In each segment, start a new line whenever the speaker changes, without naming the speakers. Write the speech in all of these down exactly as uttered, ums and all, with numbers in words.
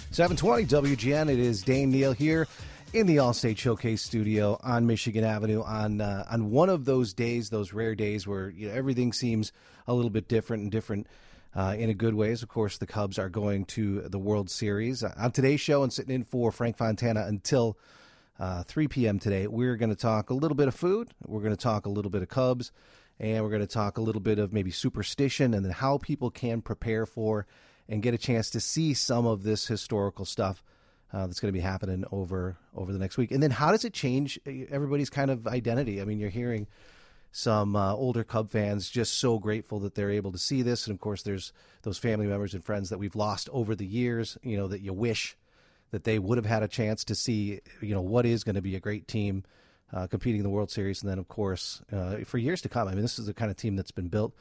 seven twenty W G N. It is Dane Neal here in the Allstate Showcase studio on Michigan Avenue on uh, on one of those days, those rare days where you know, everything seems a little bit different and different uh, in a good ways. Of course, the Cubs are going to the World Series. Uh, on today's show and sitting in for Frank Fontana until uh, three p.m. today, we're going to talk a little bit of food. We're going to talk a little bit of Cubs. And we're going to talk a little bit of maybe superstition and then how people can prepare for and get a chance to see some of this historical stuff uh, that's going to be happening over over the next week. And then how does it change everybody's kind of identity? I mean, you're hearing some uh, older Cub fans just so grateful that they're able to see this. And, of course, there's those family members and friends that we've lost over the years, you know, that you wish that they would have had a chance to see, you know, what is going to be a great team Uh, competing in the World Series, and then, of course, uh, for years to come. I mean, this is the kind of team that's been built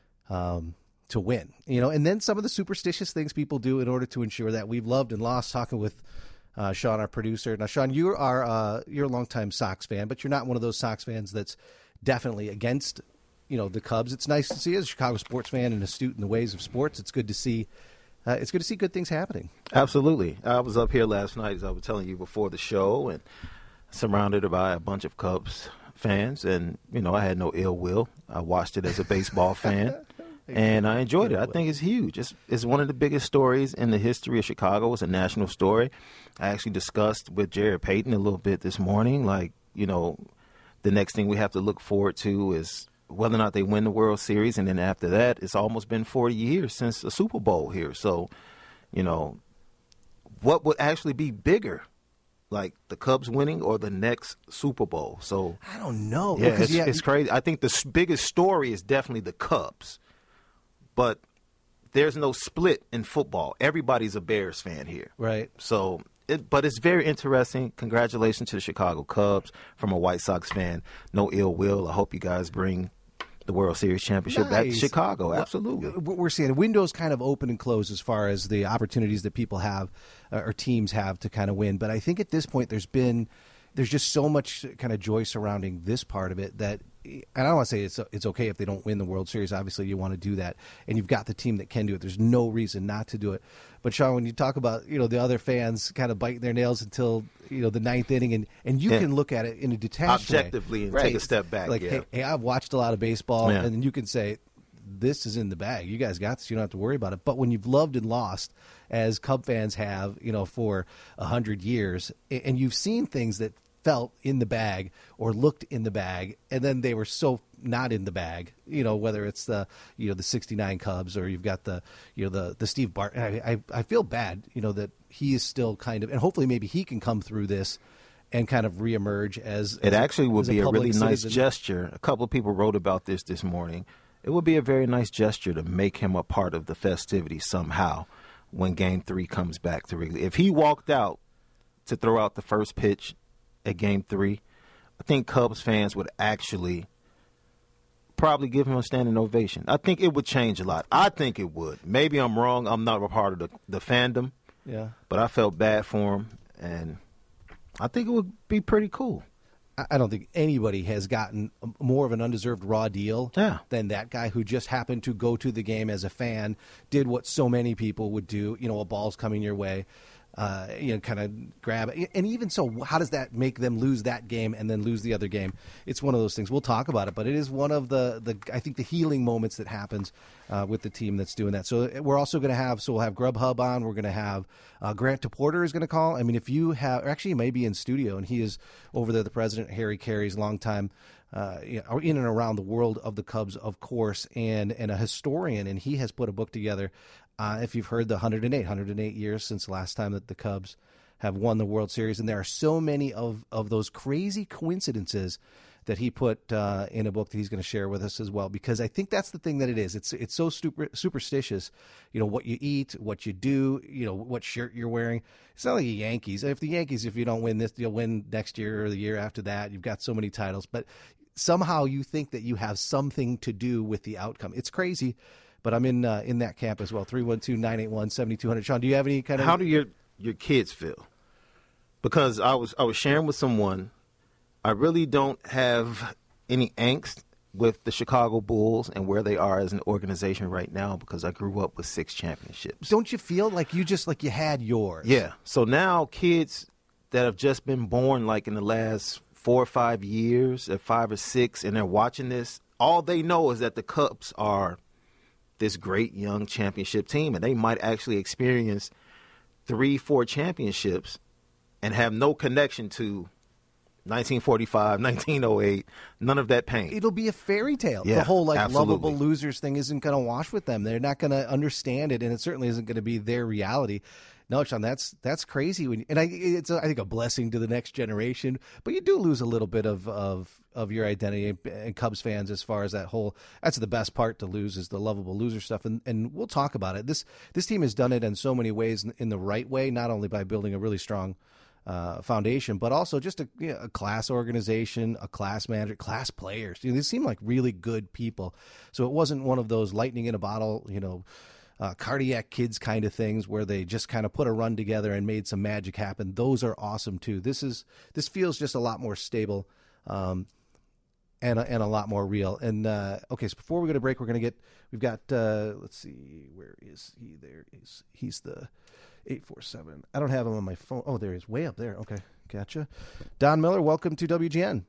um, to win, you know, and then some of the superstitious things people do in order to ensure that. We've loved and lost talking with uh, Sean, our producer. Now, Sean, you are uh, you're a longtime Sox fan, but you're not one of those Sox fans that's definitely against, you know, the Cubs. It's nice to see as a Chicago sports fan and astute in the ways of sports. It's good to see uh, it's good to see good things happening.
Absolutely. I was up here last night, as I was telling you before the show, and surrounded by a bunch of Cubs fans, and, you know, I had no ill will. I watched it as a baseball fan, and I enjoyed it. I think it's huge. It's, it's one of the biggest stories in the history of Chicago. It's a national story. I actually discussed with Jared Payton a little bit this morning, like, you know, the next thing we have to look forward to is whether or not they win the World Series, and then after that, it's almost been forty years since a Super Bowl here. So, you know, what would actually be bigger? Like the Cubs winning or the next Super Bowl? So
I don't know.
Yeah, it's, yeah, it's crazy. I think the s- biggest story is definitely the Cubs, but there's no split in football. Everybody's a Bears fan here,
right?
So, it, but it's very interesting. Congratulations to the Chicago Cubs from a White Sox fan. No ill will. I hope you guys bring the World Series championship nice. back to Chicago. Absolutely.
We're seeing windows kind of open and close as far as the opportunities that people have uh, or teams have to kind of win. But I think at this point there's been there's just so much kind of joy surrounding this part of it that, and I don't want to say it's it's okay if they don't win the World Series. Obviously, you want to do that, and you've got the team that can do it. There's no reason not to do it. But Sean, when you talk about, you know, the other fans kind of biting their nails until, you know, the ninth inning, and, and you yeah. can look at it in a detached
objectively
way,
and
right?
take a step back.
Like,
yeah.
hey, hey, I've watched a lot of baseball,
yeah.
and then you can say, this is in the bag. You guys got this. You don't have to worry about it. But when you've loved and lost, as Cub fans have, you know, for a hundred years, and you've seen things that felt in the bag or looked in the bag, and then they were so not in the bag, you know, whether it's the, you know, the sixty-nine Cubs, or you've got the, you know, the, the Steve Barton. I, I, I feel bad, you know, that he is still kind of, and hopefully maybe he can come through this and kind of reemerge as,
it
as
actually
a,
would be a, a really
citizen.
Nice gesture. A couple of people wrote about this this morning. It would be a very nice gesture to make him a part of the festivity somehow when Game Three comes back to Wrigley. If he walked out to throw out the first pitch at Game Three, I think Cubs fans would actually probably give him a standing ovation. I think it would change a lot. I think it would. Maybe I'm wrong. I'm not a part of the, the fandom.
Yeah.
But I felt bad for him, and I think it would be pretty cool.
I don't think anybody has gotten more of an undeserved raw deal
yeah.
than that guy who just happened to go to the game as a fan, did what so many people would do. You know, a ball's coming your way, uh, you know, kind of grab it. And even so, how does that make them lose that game and then lose the other game? It's one of those things. We'll talk about it, but it is one of the, the I think, the healing moments that happens uh, with the team that's doing that. So we're also going to have, so we'll have Grubhub on. We're going to have uh, Grant DePorter is going to call. I mean, if you have, or actually he may be in studio, and he is over there, the president, Harry Carey's longtime Uh, you know, in and around the world of the Cubs, of course, and, and a historian, and he has put a book together. Uh, if you've heard the one hundred eight, one hundred eight years since the last time that the Cubs have won the World Series, and there are so many of, of those crazy coincidences that he put uh, in a book that he's going to share with us as well, because I think that's the thing that it is. It's it's so super, superstitious, you know, what you eat, what you do, you know, what shirt you're wearing. It's not like the Yankees. If the Yankees, if you don't win this, you'll win next year or the year after that. You've got so many titles, but somehow you think that you have something to do with the outcome. It's crazy, but I'm in uh, in that camp as well. three one two, nine eight one, seven two zero zero. Sean, do you have any kind of...
How do your your kids feel? Because I was I was sharing with someone, I really don't have any angst with the Chicago Bulls and where they are as an organization right now because I grew up with six championships.
Don't you feel like you just like you had yours?
Yeah. So now kids that have just been born like in the last four or five years, or five or six, and they're watching this, all they know is that the Cubs are this great young championship team, and they might actually experience three, four championships and have no connection to nineteen forty-five, nineteen oh eight, none of that pain.
It'll be a fairy tale.
Yeah,
the whole like
absolutely.
lovable losers thing isn't going to wash with them. They're not going to understand it, and it certainly isn't going to be their reality. No, Sean, that's that's crazy. When, and I, it's a, I think a blessing to the next generation. But you do lose a little bit of of, of your identity and Cubs fans as far as that whole. That's the best part to lose is the lovable loser stuff. And and we'll talk about it. This this team has done it in so many ways in, in the right way, not only by building a really strong uh, foundation, but also just a, you know, a class organization, a class manager, class players. You know, they seem like really good people. So it wasn't one of those lightning in a bottle, you know. Uh, cardiac kids kind of things where they just kind of put a run together and made some magic happen. Those are awesome too. This is this feels just a lot more stable um, and a, and a lot more real. And uh, okay, so before we go to break, we're gonna get we've got uh, let's see, where is he? There is he's the eight four seven. I don't have him on my phone. Oh, there he is, way up there. Okay, gotcha. Don Miller, welcome to W G N.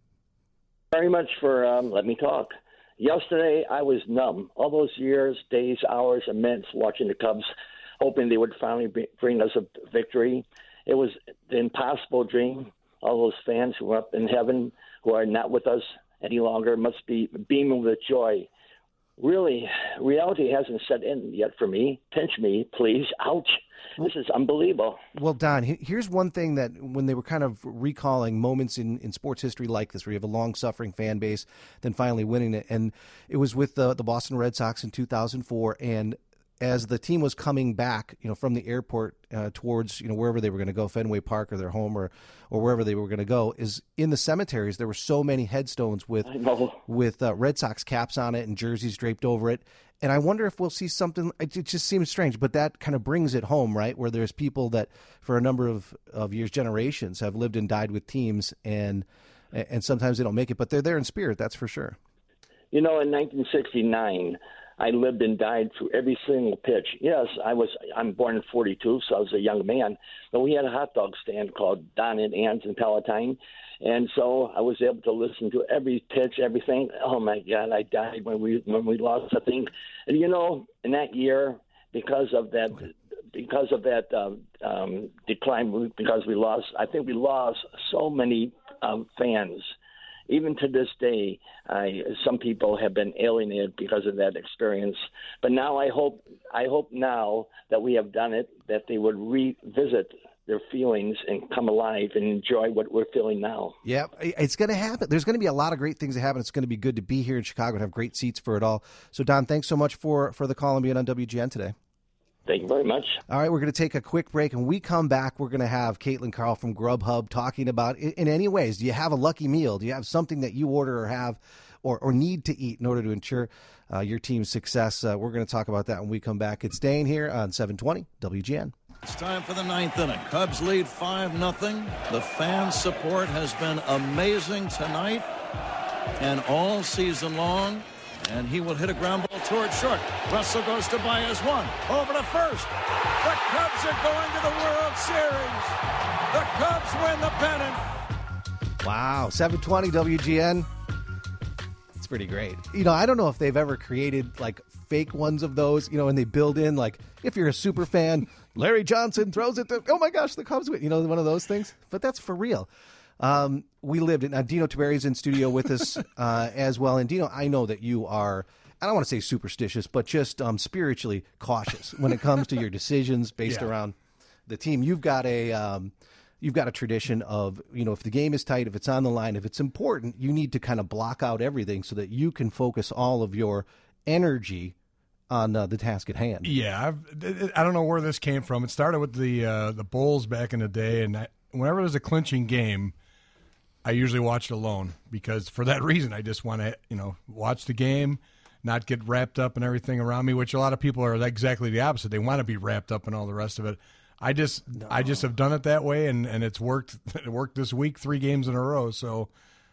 Very much for um, let me talk. Yesterday, I was numb. All those years, days, hours, and minutes watching the Cubs, hoping they would finally be, bring us a victory. It was the impossible dream. All those fans who are up in heaven, who are not with us any longer, must be beaming with joy. Really, reality hasn't set in yet for me. Pinch me, please. Ouch. This is unbelievable.
Well, Don, here's one thing that when they were kind of recalling moments in, in sports history like this, where you have a long-suffering fan base, then finally winning it, and it was with the, the Boston Red Sox in two thousand four, and as the team was coming back, you know, from the airport uh, towards, you know, wherever they were going to go, Fenway Park or their home or, or wherever they were going to go, is in the cemeteries there were so many headstones with with uh, Red Sox caps on it and jerseys draped over it. And I wonder if we'll see something. It just seems strange, but that kind of brings it home, right? Where there's people that for a number of, of years, generations, have lived and died with teams, and and sometimes they don't make it, but they're there in spirit, that's for sure.
You know, in nineteen sixty-nine, I lived and died through every single pitch. Yes, I was. I'm born in forty-two, so I was a young man. But we had a hot dog stand called Don and Ann's in Palatine, and so I was able to listen to every pitch, everything. Oh my God, I died when we when we lost the thing. And you know, in that year, because of that, okay. because of that um, um, decline, because we lost. I think we lost so many um, fans. Even to this day, I, some people have been alienated because of that experience. But now I hope, I hope now that we have done it, that they would revisit their feelings and come alive and enjoy what we're feeling now.
Yeah, it's going to happen. There's going to be a lot of great things that happen. It's going to be good to be here in Chicago and have great seats for it all. So, Don, thanks so much for, for the call and being on W G N today.
Thank you very much.
All right, we're going to take a quick break, and when we come back, we're going to have Caitlin Carl from Grubhub talking about, in, in any ways, do you have a lucky meal? Do you have something that you order or have or, or need to eat in order to ensure uh, your team's success? Uh, we're going to talk about that when we come back. It's Dane here on seven twenty W G N.
It's time for the ninth inning. Cubs lead five nothing. The fan support has been amazing tonight and all season long. And he will hit a ground ball towards short. Russell goes to Baez one. Over to first. The Cubs are going to the World Series. The Cubs win the pennant.
Wow. seven twenty W G N. It's pretty great. You know, I don't know if they've ever created like fake ones of those, you know, and they build in like, if you're a super fan, Larry Johnson throws it to, oh my gosh, the Cubs win. You know, one of those things. But that's for real. Um, we lived it. Now, Dino Tiberi's in studio with us uh, as well. And Dino, I know that you are, I don't want to say superstitious, but just um, spiritually cautious when it comes to your decisions based yeah. around the team. You've got a, um, you've got a tradition of, you know, if the game is tight, if it's on the line, if it's important, you need to kind of block out everything so that you can focus all of your energy on uh, the task at hand.
Yeah, I've, I don't know where this came from. It started with the uh, the Bulls back in the day, and I, whenever there's a clinching game, I usually watch it alone because for that reason, I just want to, you know, watch the game, not get wrapped up in everything around me, which a lot of people are exactly the opposite. They want to be wrapped up in all the rest of it. I just, no. I just have done it that way, and, and it's worked. It worked this week, three games in a row. So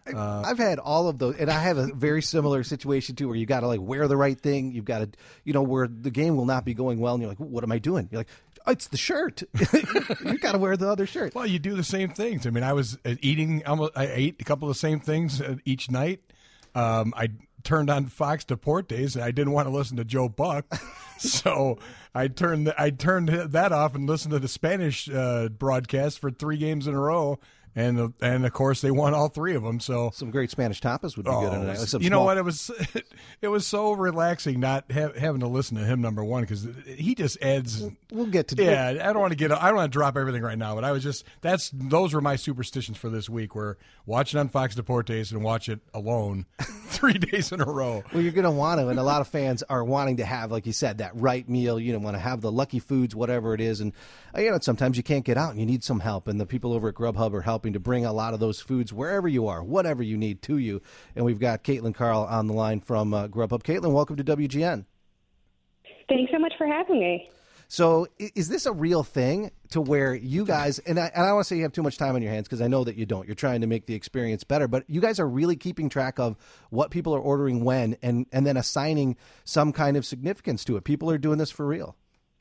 Uh, I've had all of those, and I have a very similar situation too, where you got to like wear the right thing. You've got to, you know, where the game will not be going well, and you're like, "What am I doing?" You're like, oh, "It's the shirt. You got to wear the other shirt."
Well, you do the same things. I mean, I was eating, almost, I ate a couple of the same things each night. Um, I turned on Fox Deportes, and I didn't want to listen to Joe Buck, so I turned I turned that off and listened to the Spanish uh, broadcast for three games in a row. And and of course they won all three of them. So
some great Spanish tapas would be
oh,
good tonight.
You
small...
know what? It was it was so relaxing not ha- having to listen to him. Number one, because he just adds.
We'll get to
yeah. I don't want to get. I don't want to drop everything right now. But I was just that's those were my superstitions for this week. Where watching on Fox Deportes and watch it alone three days in a row.
Well, you're going to want to, and a lot of fans are wanting to have, like you said, that right meal. You know, want to have the lucky foods, whatever it is, and you know sometimes you can't get out and you need some help, and the people over at Grubhub are helping to bring a lot of those foods wherever you are, whatever you need to you. And we've got Caitlin Carl on the line from uh, Grubhub. Caitlin, welcome to W G N.
Thanks so much for having me.
So is this a real thing to where you guys, and I, and I don't want to say you have too much time on your hands because I know that you don't. You're trying to make the experience better, but you guys are really keeping track of what people are ordering when and, and then assigning some kind of significance to it. People are doing this for real.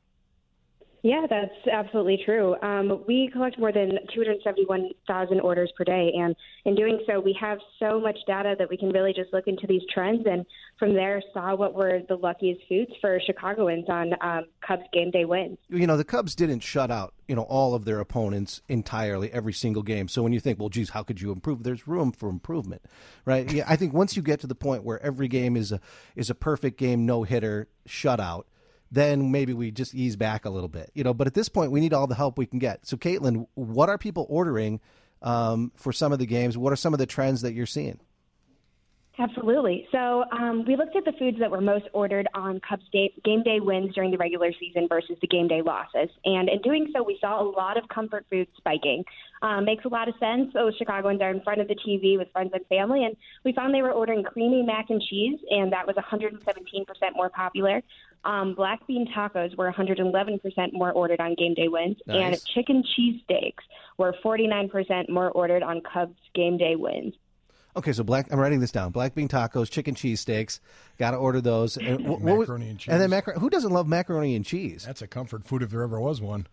Yeah, that's absolutely true. Um, we collect more than two hundred seventy-one thousand orders per day, and in doing so, we have so much data that we can really just look into these trends, and from there saw what were the luckiest foods for Chicagoans on um, Cubs game day wins.
You know, the Cubs didn't shut out, you know, all of their opponents entirely every single game. So when you think, well, geez, how could you improve? There's room for improvement, right? Yeah, I think once you get to the point where every game is a is a perfect game, no hitter, shutout, then maybe we just ease back a little bit, you know. But at this point, we need all the help we can get. So, Caitlin, what are people ordering um, for some of the games? What are some of the trends that you're seeing?
Absolutely. So um, we looked at the foods that were most ordered on Cubs day, game day wins during the regular season versus the game day losses. And in doing so, we saw a lot of comfort foods spiking. Um, makes a lot of sense. Those Chicagoans are in front of the T V with friends and family, and we found they were ordering creamy mac and cheese, and that was one hundred seventeen percent more popular. Um, black bean tacos were one hundred eleven percent more ordered on game day wins,
nice.
And chicken cheese steaks were forty-nine percent more ordered on Cubs game day wins.
Okay, so black. I'm writing this down. Black bean tacos, chicken cheese steaks. Got to order those. And what,
macaroni
what,
and cheese.
And then macaroni. Who doesn't love macaroni and cheese?
That's a comfort food if there ever was one.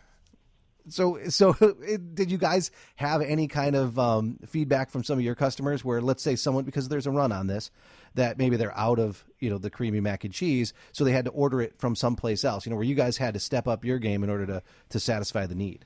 So, so it, did you guys have any kind of um, feedback from some of your customers where, let's say, someone, because there's a run on this, that maybe they're out of, you know, the creamy mac and cheese, so they had to order it from someplace else, you know, where you guys had to step up your game in order to, to satisfy the need?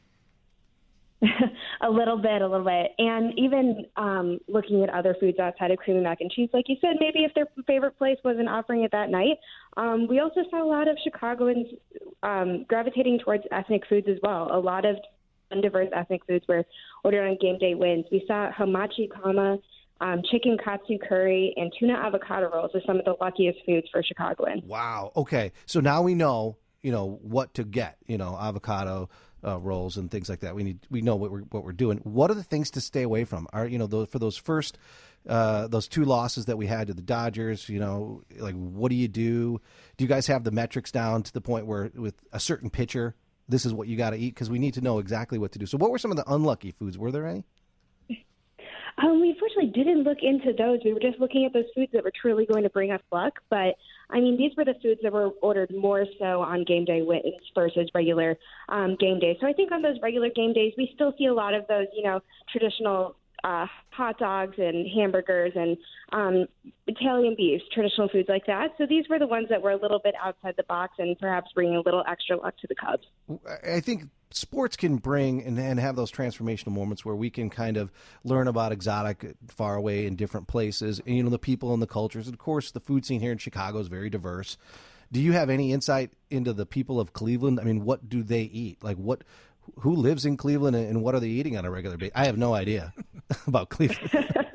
A little bit, a little bit. And even um, looking at other foods outside of creamy mac and cheese, like you said, maybe if their favorite place wasn't offering it that night. Um, we also saw a lot of Chicagoans um, gravitating towards ethnic foods as well. A lot of diverse ethnic foods were ordered on game day wins. We saw hamachi kama, um, chicken katsu curry, and tuna avocado rolls are some of the luckiest foods for Chicagoans.
Wow. Okay. So now we know, you know, what to get, you know, avocado Uh, rolls and things like that. We need we know what we're what we're doing. What are the things to stay away from? Are you know those, for those first uh, those two losses that we had to the Dodgers? You know, like what do you do? Do you guys have the metrics down to the point where with a certain pitcher, this is what you got to eat? Because we need to know exactly what to do. So, what were some of the unlucky foods? Were there any?
Um, we unfortunately didn't look into those. We were just looking at those foods that were truly going to bring us luck. But, I mean, these were the foods that were ordered more so on game day wins versus regular um, game days. So I think on those regular game days, we still see a lot of those, you know, traditional uh, hot dogs and hamburgers and um, Italian beefs, traditional foods like that. So these were the ones that were a little bit outside the box and perhaps bringing a little extra luck to the Cubs.
I think sports can bring and, and have those transformational moments where we can kind of learn about exotic, far away in different places, and, you know, the people and the cultures. And of course, the food scene here in Chicago is very diverse. Do you have any insight into the people of Cleveland? I mean, what do they eat? Like, what, who lives in Cleveland, and what are they eating on a regular basis? I have no idea about Cleveland.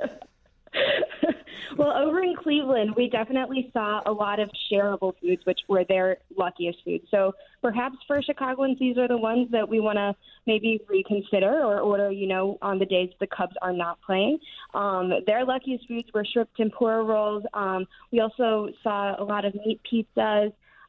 Well, over in Cleveland, we definitely saw a lot of shareable foods, which were their luckiest foods. So perhaps for Chicagoans, these are the ones that we want to maybe reconsider or order, you know, on the days the Cubs are not playing. Um, their luckiest foods were shrimp tempura rolls. Um, we also saw a lot of meat pizzas.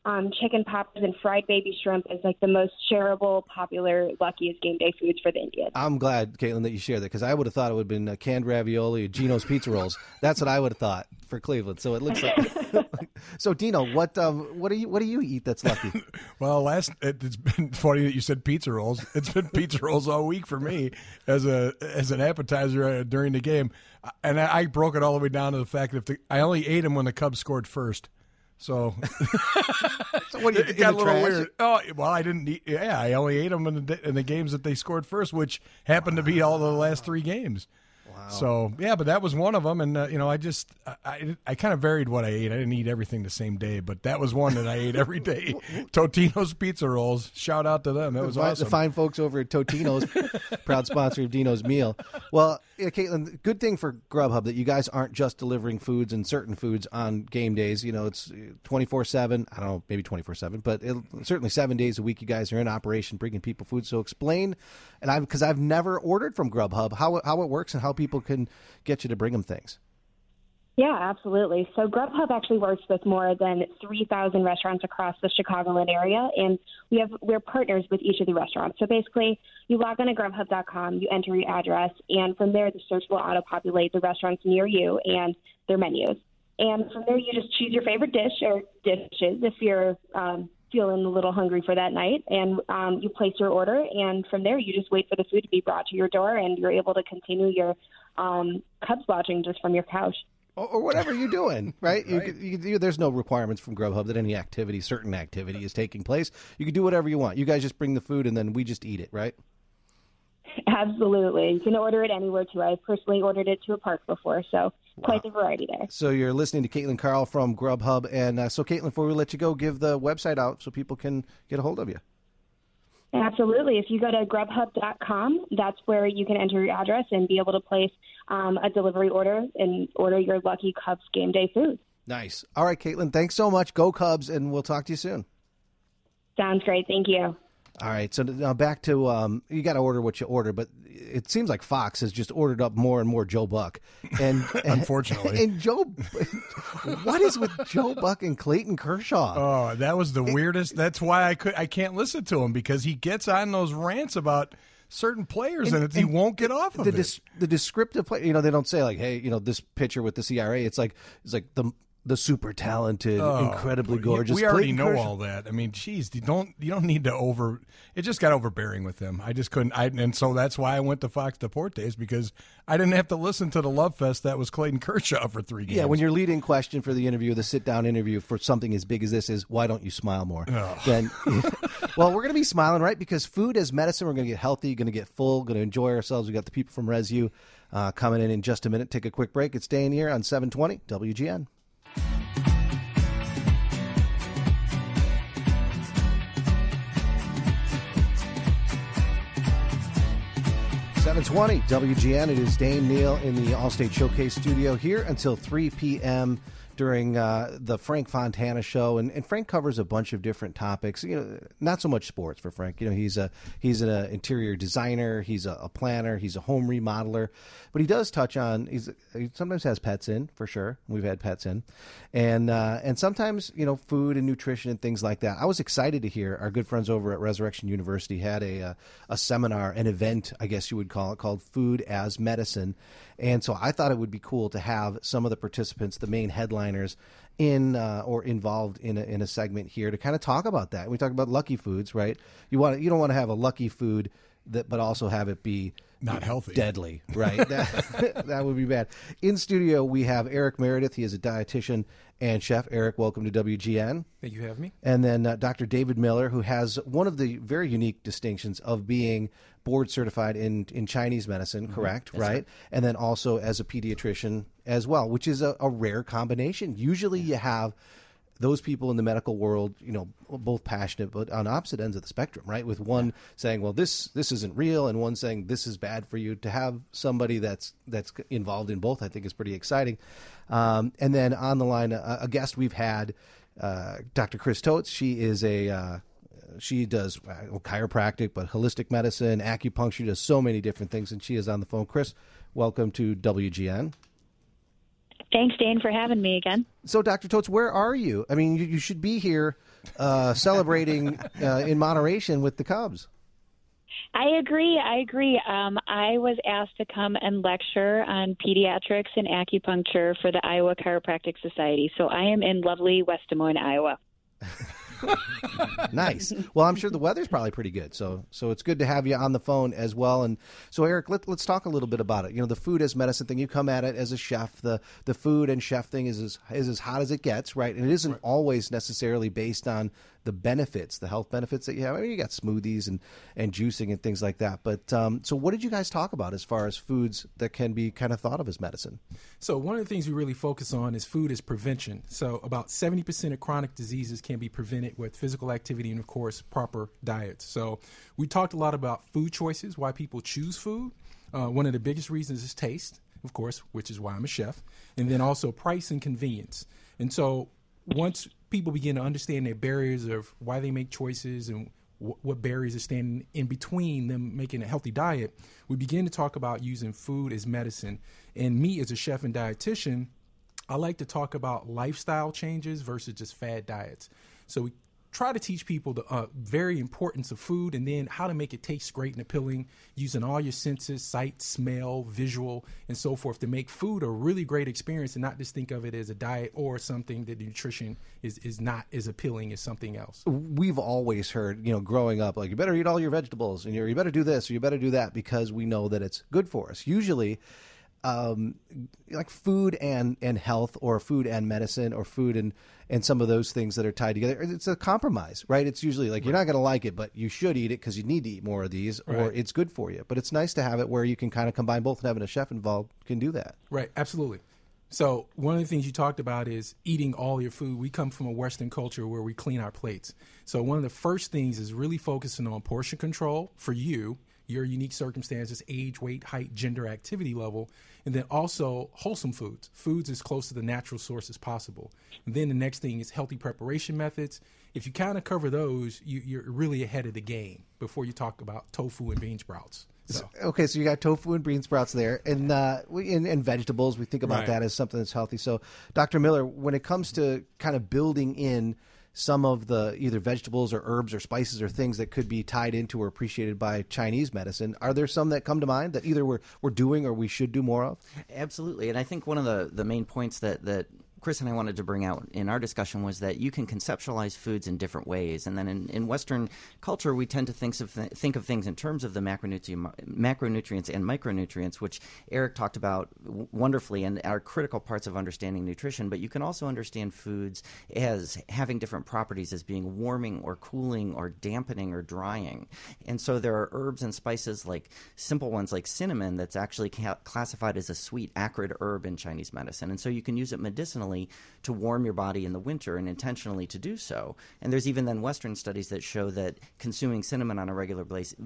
um, chicken poppers and fried baby shrimp as like the most shareable, popular, luckiest game day foods for the Indians.
I'm glad, Caitlin, that you shared that, because I would have thought it would have been uh, canned ravioli or Gino's pizza rolls. That's what I would have thought for Cleveland. So it looks like. So Dino, what um, what do you what do you eat that's lucky?
Well, last it, it's been funny that you said pizza rolls. It's been pizza rolls all week for me as a as an appetizer uh, during the game, and I, I broke it all the way down to the fact that if the, I only ate them when the Cubs scored first. So,
so what,
it got a little trash? Weird. Oh, well, I didn't eat. Yeah, I only ate them in the, in the games that they scored first, which happened to be all the last three games. Wow. So, yeah, but that was one of them. And, uh, you know, I just, I, I, I kind of varied what I ate. I didn't eat everything the same day, but that was one that I ate every day. Totino's Pizza Rolls. Shout out to them. That was
the,
awesome.
The fine folks over at Totino's, proud sponsor of Dino's Meal. Well, yeah, Caitlin, good thing for Grubhub that you guys aren't just delivering foods and certain foods on game days. You know, it's twenty-four seven. I don't know, maybe twenty-four seven, but it, certainly seven days a week you guys are in operation bringing people food. So explain, and I've, because I've never ordered from Grubhub, how, how it works and how people can get you to bring them things.
Yeah, absolutely. So Grubhub actually works with more than three thousand restaurants across the Chicagoland area, and we have, we're partners with each of the restaurants. So basically, you log on to grubhub dot com, you enter your address, and from there, the search will auto-populate the restaurants near you and their menus. And from there, you just choose your favorite dish or dishes if you're um, feeling a little hungry for that night, and um, you place your order, and from there, you just wait for the food to be brought to your door, and you're able to continue your um, Cubs watching just from your couch.
Or whatever you're doing, right?
right.
You, you, you, there's no requirements from Grubhub that any activity, certain activity is taking place. You can do whatever you want. You guys just bring the food, and then we just eat it, right?
Absolutely. You can order it anywhere, too. I've personally ordered it to a park before, so
wow.
quite the variety there.
So you're listening to Caitlin Carl from Grubhub. And uh, so, Caitlin, before we let you go, give the website out so people can get a hold of you.
Absolutely. If you go to grubhub dot com, that's where you can enter your address and be able to place um, a delivery order and order your lucky Cubs game day food.
Nice. All right, Caitlin, thanks so much. Go Cubs, and we'll talk to you soon.
Sounds great. Thank you.
All right, so now back to um, you got to order what you order, but it seems like Fox has just ordered up more and more Joe Buck, and
unfortunately,
and, and Joe, what is with Joe Buck and Clayton Kershaw?
Oh, that was the it, weirdest. That's why I could I can't listen to him, because he gets on those rants about certain players, and, and, and he won't get off of
the
it.
Des, the descriptive play, you know, they don't say like, hey, you know, this pitcher with this E R A. It's like it's like the. The super talented, oh, incredibly gorgeous.
We already
Clayton
know
Kershaw.
all that. I mean, geez, you don't you don't need to over. It just got overbearing with him. I just couldn't. I, and so that's why I went to Fox Deportes, because I didn't have to listen to the love fest that was Clayton Kershaw for three games.
Yeah, when your leading question for the interview, the sit down interview for something as big as this is, why don't you smile more?
Oh.
Then, well, we're going to be smiling, right? Because food as medicine. We're going to get healthy, going to get full, going to enjoy ourselves. We got the people from ResU uh, coming in in just a minute. Take a quick break. It's staying here on seven twenty W G N. seven twenty W G N. It is Dane Neal in the Allstate Showcase studio here until three p.m. during uh, the Frank Fontana show, and, and Frank covers a bunch of different topics. You know, not so much sports for Frank. You know, he's a he's an uh, interior designer, he's a, a planner, he's a home remodeler, but he does touch on. He's he sometimes has pets in for sure. We've had pets in, and uh, and sometimes you know food and nutrition and things like that. I was excited to hear our good friends over at Resurrection University had a a, a seminar, an event, I guess you would call it, called Food as Medicine. And so I thought it would be cool to have some of the participants, the main headliners, in uh, or involved in a, in a segment here to kind of talk about that. We talk about lucky foods, right? You want you don't want to have a lucky food that, but also have it be
not healthy,
deadly, right? that, that would be bad. In studio, we have Eric Meredith. He is a dietitian and chef. Eric, welcome to W G N.
Thank you for having me.
And then uh, Doctor David Miller, who has one of the very unique distinctions of being board certified in, in Chinese medicine, mm-hmm. correct? That's right? right. And then also as a pediatrician as well, which is a, a rare combination. Usually you have those people in the medical world, you know, both passionate, but on opposite ends of the spectrum, right? With one yeah. saying, well, this this isn't real, and one saying this is bad for you. To have somebody that's that's involved in both, I think, is pretty exciting. Um, and then on the line, a, a guest we've had, uh, Doctor Chris Totes. She is a uh, she does uh, chiropractic, but holistic medicine, acupuncture, she does so many different things, and she is on the phone. Chris, welcome to W G N.
Thanks, Dane, for having me again.
So, Doctor Totes, where are you? I mean, you, you should be here uh, celebrating uh, in moderation with the Cubs.
I agree. I agree. Um, I was asked to come and lecture on pediatrics and acupuncture for the Iowa Chiropractic Society. So I am in lovely West Des Moines, Iowa.
Nice. Well, I'm sure the weather's probably pretty good, so so it's good to have you on the phone as well. And so, Eric, let, let's talk a little bit about it. You know, the food as medicine thing. You come at it as a chef. The the food and chef thing is as, is as hot as it gets, right? And it isn't right. always necessarily based on the benefits, the health benefits that you have. I mean, you got smoothies and, and juicing and things like that. But um, so what did you guys talk about as far as foods that can be kind of thought of as medicine?
So one of the things we really focus on is food as prevention. So about seventy percent of chronic diseases can be prevented with physical activity and, of course, proper diets. So we talked a lot about food choices, why people choose food. Uh, one of the biggest reasons is taste, of course, which is why I'm a chef, and then also price and convenience. And so once people begin to understand their barriers of why they make choices and w- what barriers are standing in between them making a healthy diet, we begin to talk about using food as medicine. And me as a chef and dietitian, I like to talk about lifestyle changes versus just fad diets. So we try to teach people the uh, very importance of food and then how to make it taste great and appealing using all your senses, sight, smell, visual, and so forth to make food a really great experience and not just think of it as a diet or something that nutrition is, is not as appealing as something else.
We've always heard, you know, growing up, like, you better eat all your vegetables and you're, you better do this or you better do that because we know that it's good for us. Usually, um, like food and, and health or food and medicine or food and, and some of those things that are tied together, it's a compromise, right? It's usually like, you're not going to like it, but you should eat it because you need to eat more of these or right. it's good for you. But it's nice to have it where you can kind of combine both, and having a chef involved can do that.
Right. Absolutely. So one of the things you talked about is eating all your food. We come from a Western culture where we clean our plates. So one of the first things is really focusing on portion control for you, your unique circumstances, age, weight, height, gender, activity level, and then also wholesome foods, foods as close to the natural source as possible. And then the next thing is healthy preparation methods. If you kind of cover those, you, you're really ahead of the game before you talk about tofu and bean sprouts. So.
Okay, so you got tofu and bean sprouts there, and uh, and, and vegetables. We think about right. that as something that's healthy. So, Doctor Miller, when it comes to kind of building in some of the either vegetables or herbs or spices or things that could be tied into or appreciated by Chinese medicine, are there some that come to mind that either we're we're doing or we should do more of?
Absolutely, and I think one of the, the main points that, that Chris and I wanted to bring out in our discussion was that you can conceptualize foods in different ways. And then in, in Western culture, we tend to think of, th- think of things in terms of the macronutrient, macronutrients and micronutrients, which Eric talked about w- wonderfully and are critical parts of understanding nutrition. But you can also understand foods as having different properties, as being warming or cooling or dampening or drying. And so there are herbs and spices, like simple ones like cinnamon, that's actually ca- classified as a sweet, acrid herb in Chinese medicine. And so you can use it medicinally to warm your body in the winter and intentionally to do so. And there's even then Western studies that show that consuming cinnamon on a regular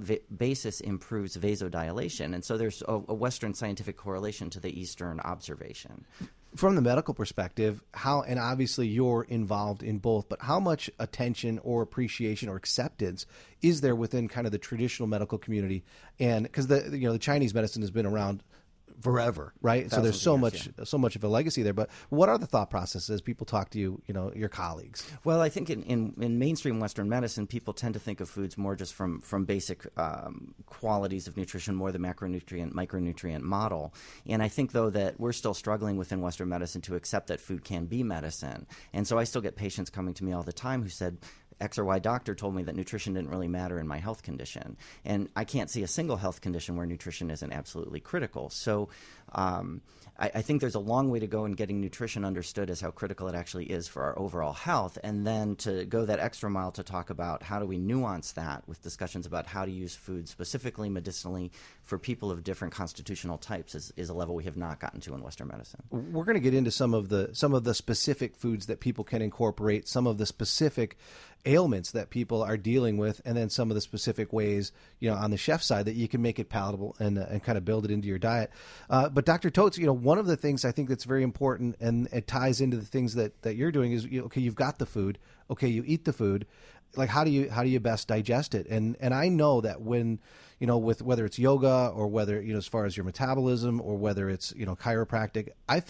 basis improves vasodilation. And so there's a, a Western scientific correlation to the Eastern observation.
From the medical perspective, how, and obviously you're involved in both, but how much attention or appreciation or acceptance is there within kind of the traditional medical community? And because the you know the Chinese medicine has been around forever, right? So there's so much, yeah. so much of a legacy there. But what are the thought processes? People talk to you, you know, your colleagues.
Well, I think in, in, in mainstream Western medicine, people tend to think of foods more just from from basic um, qualities of nutrition, more the macronutrient, micronutrient model. And I think though that we're still struggling within Western medicine to accept that food can be medicine. And so I still get patients coming to me all the time who said, X or Y doctor told me that nutrition didn't really matter in my health condition. And I can't see a single health condition where nutrition isn't absolutely critical. So um, I, I think there's a long way to go in getting nutrition understood as how critical it actually is for our overall health. And then to go that extra mile to talk about how do we nuance that with discussions about how to use food specifically medicinally for people of different constitutional types is, is a level we have not gotten to in Western medicine.
We're going to get into some of the some of the specific foods that people can incorporate, some of the specific ailments that people are dealing with, and then some of the specific ways, you know, on the chef side that you can make it palatable and uh, and kind of build it into your diet. Uh, but Doctor Totes, you know, one of the things I think that's very important, and it ties into the things that, that you're doing is, you know, okay, you've got the food, okay, you eat the food, like how do you how do you best digest it? And and I know that when, you know, with whether it's yoga or whether, you know, as far as your metabolism or whether it's, you know, chiropractic, I felt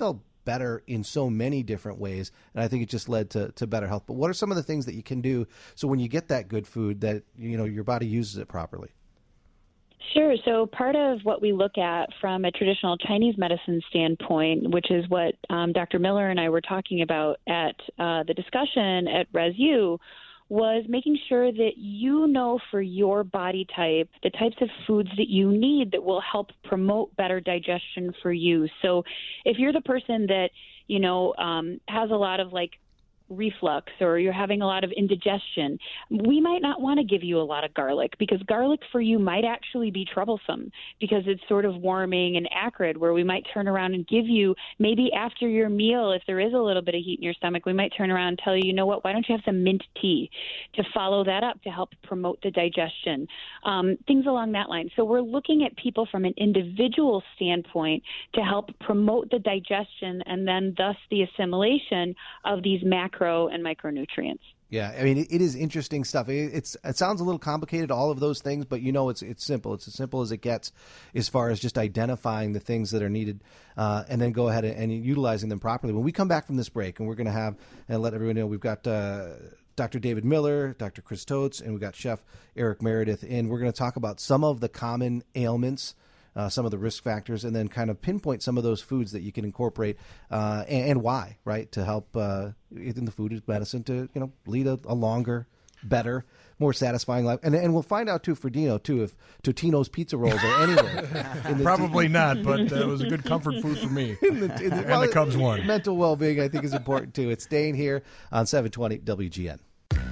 better in so many different ways, and I think it just led to, to better health. But what are some of the things that you can do so when you get that good food that, you know, your body uses it properly?
Sure. So part of what we look at from a traditional Chinese medicine standpoint, which is what um, Doctor Miller and I were talking about at uh, the discussion at ResU, was making sure that you know for your body type the types of foods that you need that will help promote better digestion for you. So if you're the person that, you know, um, has a lot of like reflux or you're having a lot of indigestion, we might not want to give you a lot of garlic because garlic for you might actually be troublesome because it's sort of warming and acrid, where we might turn around and give you maybe after your meal, if there is a little bit of heat in your stomach, we might turn around and tell you, you know what, why don't you have some mint tea to follow that up to help promote the digestion, um, things along that line. So we're looking at people from an individual standpoint to help promote the digestion and then thus the assimilation of these macro and micronutrients.
Yeah, I mean, it, it is interesting stuff. It, it's it sounds a little complicated, all of those things, but you know, it's it's simple. It's as simple as it gets, as far as just identifying the things that are needed, uh, and then go ahead and, and utilizing them properly. When we come back from this break, and we're going to have and let everyone know, we've got uh, Doctor David Miller, Doctor Chris Totes, and we've got Chef Eric Meredith in. We're going to talk about some of the common ailments, Uh, some of the risk factors, and then kind of pinpoint some of those foods that you can incorporate uh, and, and why, right, to help uh, in the food is medicine to, you know, lead a, a longer, better, more satisfying life. And and we'll find out, too, for Dino, too, if Totino's Pizza Rolls are anywhere. in the
Probably
t-
not, but uh, it was a good comfort food for me.
in the, in the,
and
well,
the Cubs won.
Mental well-being, I think, is important, too. It's staying here on seven twenty W G N.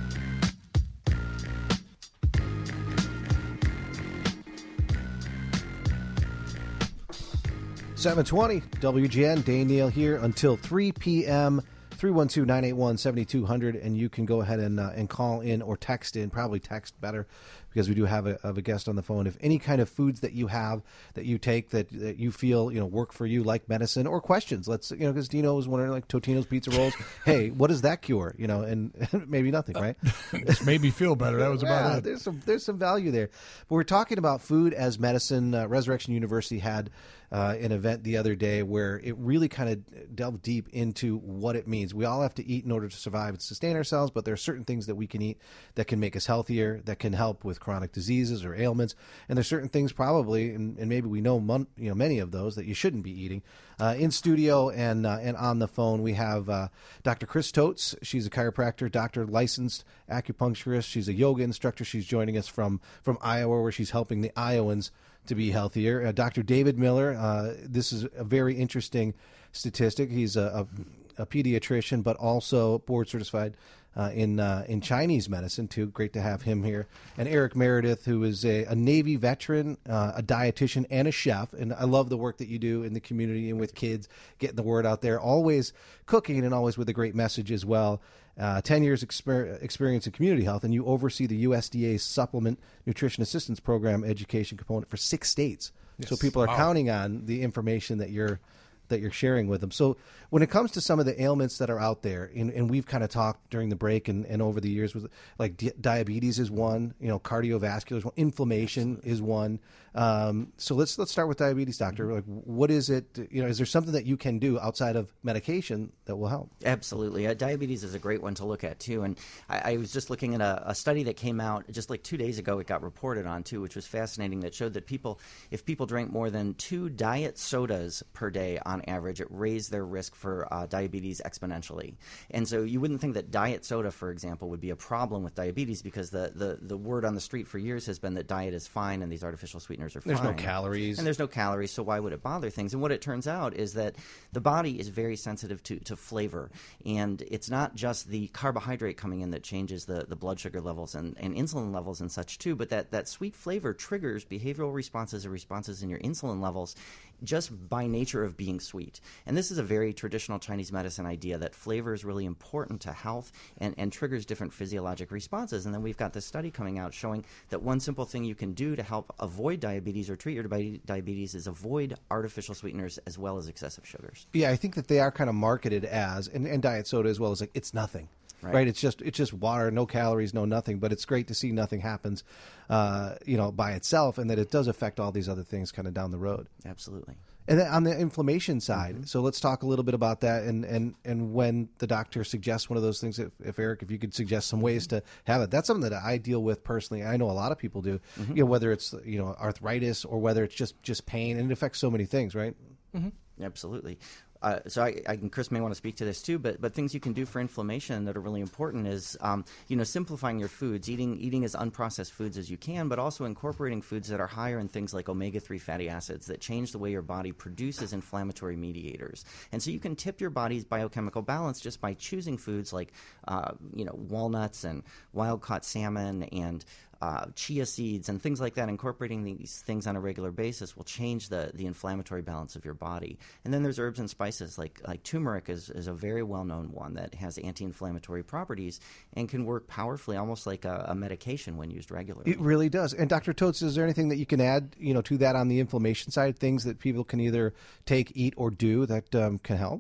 seven twenty W G N, Dane Neal here until three p.m., three one two, nine eight one, seven two zero zero, and you can go ahead and uh, and call in or text in, probably text better, because we do have a, have a guest on the phone. If any kind of foods that you have, that you take, that, that you feel, you know, work for you, like medicine, or questions, let's, you know, because Dino was wondering, like, Totino's Pizza Rolls, hey, what does that cure? You know, and maybe nothing, right?
This made me feel better. That was about
yeah,
it.
There's some, there's some value there. But we're talking about food as medicine. Uh, Resurrection University had Uh, an event the other day where it really kind of delved deep into what it means. We all have to eat in order to survive and sustain ourselves, but there are certain things that we can eat that can make us healthier, that can help with chronic diseases or ailments, and there's certain things probably, and, and maybe we know, mon- you know many of those that you shouldn't be eating. Uh, in studio and uh, and on the phone, we have uh, Doctor Chris Totes. She's a chiropractor, doctor, licensed acupuncturist. She's a yoga instructor. She's joining us from, from Iowa, where she's helping the Iowans to be healthier. Uh, Doctor David Miller, uh, this is a very interesting statistic. He's a, a, a pediatrician, but also board certified uh, in uh, in Chinese medicine, too. Great to have him here. And Eric Meredith, who is a, a Navy veteran, uh, a dietitian, and a chef. And I love the work that you do in the community and with kids, getting the word out there, always cooking and always with a great message as well. Uh, ten years exper- experience in community health, and you oversee the U S D A's Supplement Nutrition Assistance Program education component for six states. Yes. So people are wow. counting on the information that you're that you're sharing with them. So when it comes to some of the ailments that are out there, and, and we've kind of talked during the break and, and over the years, with like di- diabetes is one, you know, cardiovascular is one, inflammation Absolutely. is one. Um, so let's let's start with diabetes, doctor. Like, what is it? You know, is there something that you can do outside of medication that will help?
Absolutely, uh, diabetes is a great one to look at too. And I, I was just looking at a, a study that came out just like two days ago. It got reported on too, which was fascinating. That showed that people, if people drank more than two diet sodas per day on average, it raised their risk for uh, diabetes exponentially. And so you wouldn't think that diet soda, for example, would be a problem with diabetes, because the the, the word on the street for years has been that diet is fine and these artificial sweeteners are fine.
There's no calories.
And there's no calories, so why would it bother things? And what it turns out is that the body is very sensitive to, to flavor. And it's not just the carbohydrate coming in that changes the, the blood sugar levels and, and insulin levels and such too, but that, that sweet flavor triggers behavioral responses or responses in your insulin levels just by nature of being sweet. And this is a very traditional Chinese medicine idea that flavor is really important to health and, and triggers different physiologic responses. And then we've got this study coming out showing that one simple thing you can do to help avoid diabetes or treat your diabetes is avoid artificial sweeteners as well as excessive sugars.
Yeah, I think that they are kind of marketed as, and, and diet soda as well, as like, it's nothing. Right. right, it's just it's just water, no calories, no nothing. But it's great to see nothing happens, uh, you know, by itself, and that it does affect all these other things kind of down the road.
Absolutely.
And then on the inflammation side, mm-hmm. so let's talk a little bit about that, and, and, and when the doctor suggests one of those things, if, if Eric, if you could suggest some ways to have it, that's something that I deal with personally. I know a lot of people do, mm-hmm. you know, whether it's, you know, arthritis or whether it's just, just pain, and it affects so many things, right?
Mm-hmm. Absolutely. Uh, so I, I, Chris may want to speak to this too, but but things you can do for inflammation that are really important is um, you know simplifying your foods, eating eating as unprocessed foods as you can, but also incorporating foods that are higher in things like omega three fatty acids that change the way your body produces inflammatory mediators. And so you can tip your body's biochemical balance just by choosing foods like uh, you know walnuts and wild caught salmon and Uh, chia seeds and things like that. Incorporating these things on a regular basis will change the, the inflammatory balance of your body. And then there's herbs and spices like like turmeric is, is a very well-known one that has anti-inflammatory properties and can work powerfully, almost like a, a medication when used regularly.
It really does. And Doctor Totes, is there anything that you can add, you know, to that on the inflammation side? Things that people can either take, eat, or do that um, can help?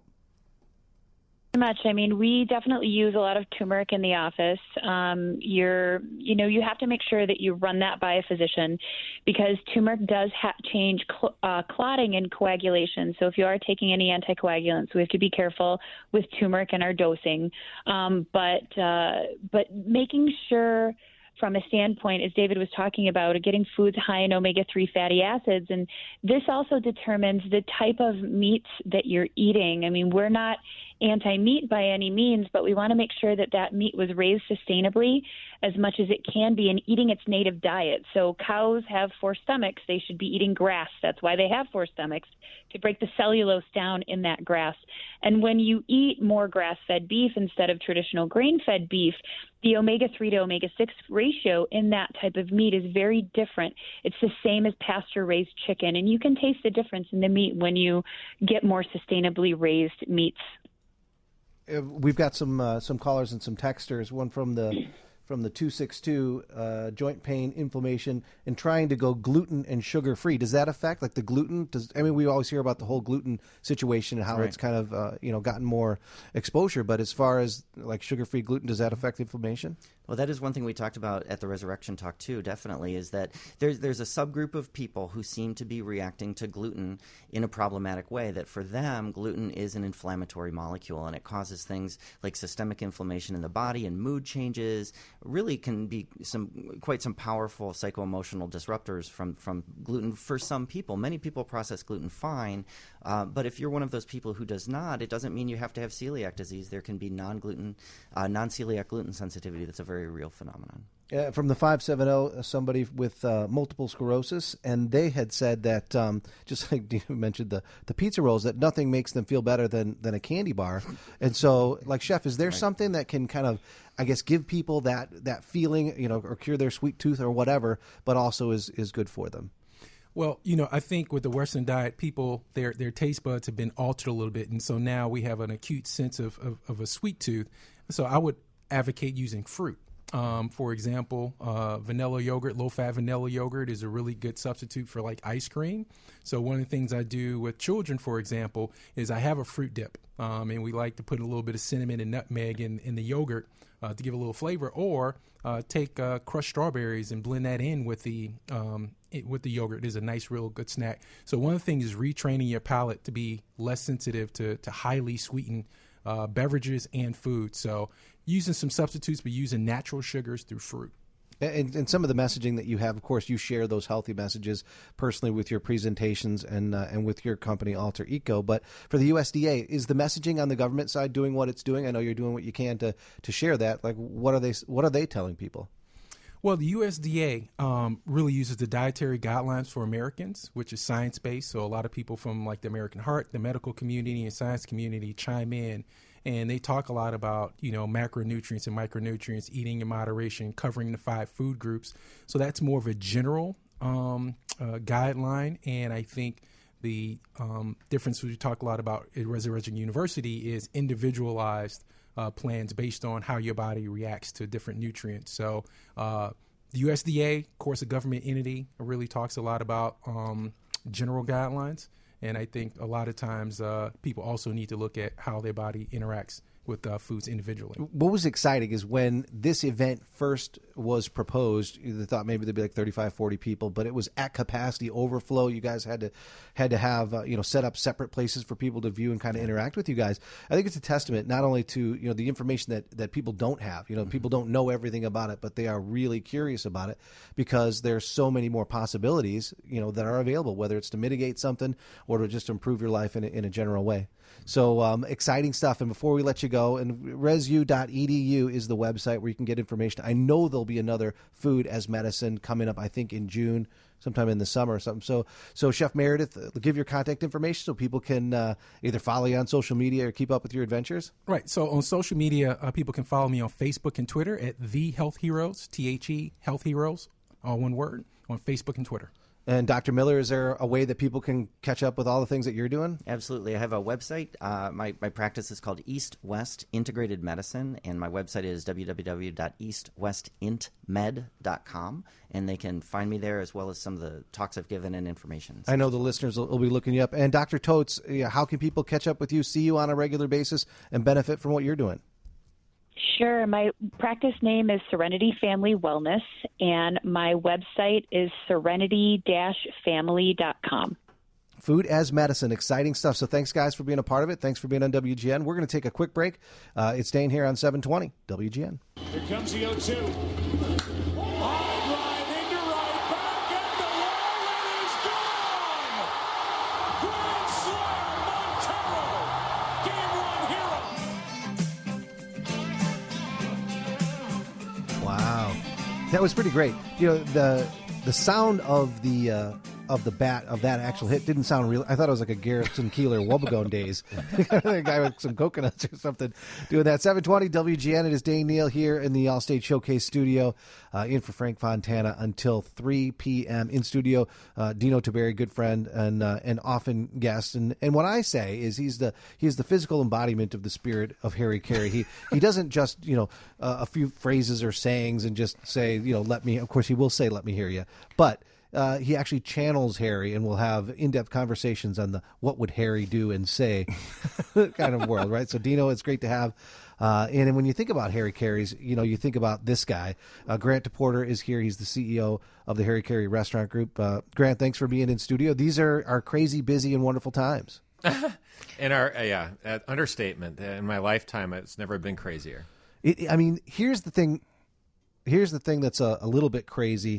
Much. I mean, we definitely use a lot of turmeric in the office. Um, you're, you know, you have to make sure that you run that by a physician because turmeric does ha- change cl- uh, clotting and coagulation. So if you are taking any anticoagulants, we have to be careful with turmeric in our dosing. Um, but uh, but making sure from a standpoint, as David was talking about, getting foods high in omega three fatty acids. And this also determines the type of meats that you're eating. I mean, we're not anti-meat by any means, but we want to make sure that that meat was raised sustainably as much as it can be and eating its native diet. So cows have four stomachs. They should be eating grass. That's why they have four stomachs, to break the cellulose down in that grass. And when you eat more grass-fed beef instead of traditional grain-fed beef, the omega three to omega six ratio in that type of meat is very different. It's the same as pasture-raised chicken, and you can taste the difference in the meat when you get more sustainably raised meats.
We've got some uh, some callers and some texters. One from the from the two six two, uh, joint pain, inflammation, and trying to go gluten and sugar free. Does that affect like the gluten? Does I mean we always hear about the whole gluten situation and how
right.
it's kind of uh, you know gotten more exposure. But as far as like sugar free gluten, does that affect inflammation?
Well, that is one thing we talked about at the Resurrection Talk, too, definitely, is that there's, there's a subgroup of people who seem to be reacting to gluten in a problematic way, that for them, gluten is an inflammatory molecule, and it causes things like systemic inflammation in the body and mood changes, really can be some quite some powerful psycho-emotional disruptors from, from gluten for some people. Many people process gluten fine, uh, but if you're one of those people who does not, it doesn't mean you have to have celiac disease. There can be non-gluten, uh, non-celiac gluten sensitivity that's a very real phenomenon.
Uh, from the five seven zero, somebody with uh, multiple sclerosis, and they had said that, um, just like you mentioned the, the pizza rolls, that nothing makes them feel better than, than a candy bar. And so, like, Chef, is there right. something that can kind of, I guess, give people that, that feeling, you know, or cure their sweet tooth or whatever, but also is, is good for them?
Well, you know, I think with the Western diet, people, their their taste buds have been altered a little bit. And so now we have an acute sense of, of, of a sweet tooth. So I would advocate using fruit. Um, for example, uh, vanilla yogurt, low-fat vanilla yogurt is a really good substitute for like ice cream. So one of the things I do with children, for example, is I have a fruit dip, um, and we like to put a little bit of cinnamon and nutmeg in, in the yogurt uh, to give a little flavor, or uh, take uh, crushed strawberries and blend that in with the um, it, with the yogurt. It is a nice, real good snack. So one of the things is retraining your palate to be less sensitive to, to highly sweetened uh, beverages and food. So using some substitutes, but using natural sugars through fruit.
And, and some of the messaging that you have, of course, you share those healthy messages personally with your presentations and uh, and with your company, Alter Eco. But for the U S D A, is the messaging on the government side doing what it's doing? I know you're doing what you can to, to share that. Like, what are they what are they telling people?
Well, the U S D A um, really uses the dietary guidelines for Americans, which is science-based. So a lot of people from like the American Heart, the medical community, and science community chime in. And they talk a lot about, you know, macronutrients and micronutrients, eating in moderation, covering the five food groups. So that's more of a general um, uh, guideline. And I think the um, difference we talk a lot about at Resurrection University is individualized uh, plans based on how your body reacts to different nutrients. So uh, the U S D A, of course, a government entity, really talks a lot about um, general guidelines. And I think a lot of times uh, people also need to look at how their body interacts with uh, foods individually.
What was exciting is when this event first was proposed, they thought maybe there'd be like thirty-five, forty people, but it was at capacity, overflow. You guys had to had to have uh, you know set up separate places for people to view and kind of interact with you guys. I think it's a testament not only to you know the information that, that people don't have. You know, mm-hmm. people don't know everything about it, but they are really curious about it because there's so many more possibilities you know that are available, whether it's to mitigate something or to just improve your life in a, in a general way. So um, exciting stuff. And before we let you go, and res u dot e d u is the website where you can get information. I know there'll be another Food as Medicine coming up, I think in June, sometime in the summer or something. So, so Chef Meredith, uh, give your contact information so people can uh, either follow you on social media or keep up with your adventures.
Right. So on social media, uh, people can follow me on Facebook and Twitter at The Health Heroes, T H E, Health Heroes, all one word, on Facebook and Twitter.
And Doctor Miller, is there a way that people can catch up with all the things that you're doing?
Absolutely. I have a website. Uh, my, my practice is called East West Integrated Medicine, and my website is w w w dot east west int med dot com, and they can find me there as well as some of the talks I've given and information.
I know the listeners will, will be looking you up. And Doctor Totes, how can people catch up with you, see you on a regular basis, and benefit from what you're doing?
Sure. My practice name is Serenity Family Wellness, and my website is serenity dash family dot com.
Food as Medicine, exciting stuff. So thanks, guys, for being a part of it. Thanks for being on W G N. We're going to take a quick break. Uh, it's staying here on seven twenty W G N.
Here comes the oh two. High drive into right, back at the wall, and he's gone! Grand slam, Montero! Game one hero!
Wow. That was pretty great. You know, the the sound of the uh, of the bat of that actual hit didn't sound real. I thought it was like a Garrison Keillor Wobbegone days. A guy with some coconuts or something doing that. seven twenty W G N. It is Dane Neal here in the Allstate Showcase studio, uh, in for Frank Fontana until three p.m. in studio. Uh, Dino Taberi, good friend and uh, and often guest. And and what I say is he's the he's the physical embodiment of the spirit of Harry Carey. He he doesn't just you know uh, a few phrases or sayings and just say you know let me. Of course he will say let me hear you, but. Uh, he actually channels Harry and will have in-depth conversations on the what would Harry do and say kind of world, right? So, Dino, it's great to have. Uh, and, and when you think about Harry Carey's, you know, you think about this guy. Uh, Grant DePorter is here. He's the C E O of the Harry Carey Restaurant Group. Uh, Grant, thanks for being in studio. These are our crazy, busy, and wonderful times.
in our, uh, yeah, uh, understatement. In my lifetime, it's never been crazier.
It, I mean, here's the thing. Here's the thing that's a, a little bit crazy.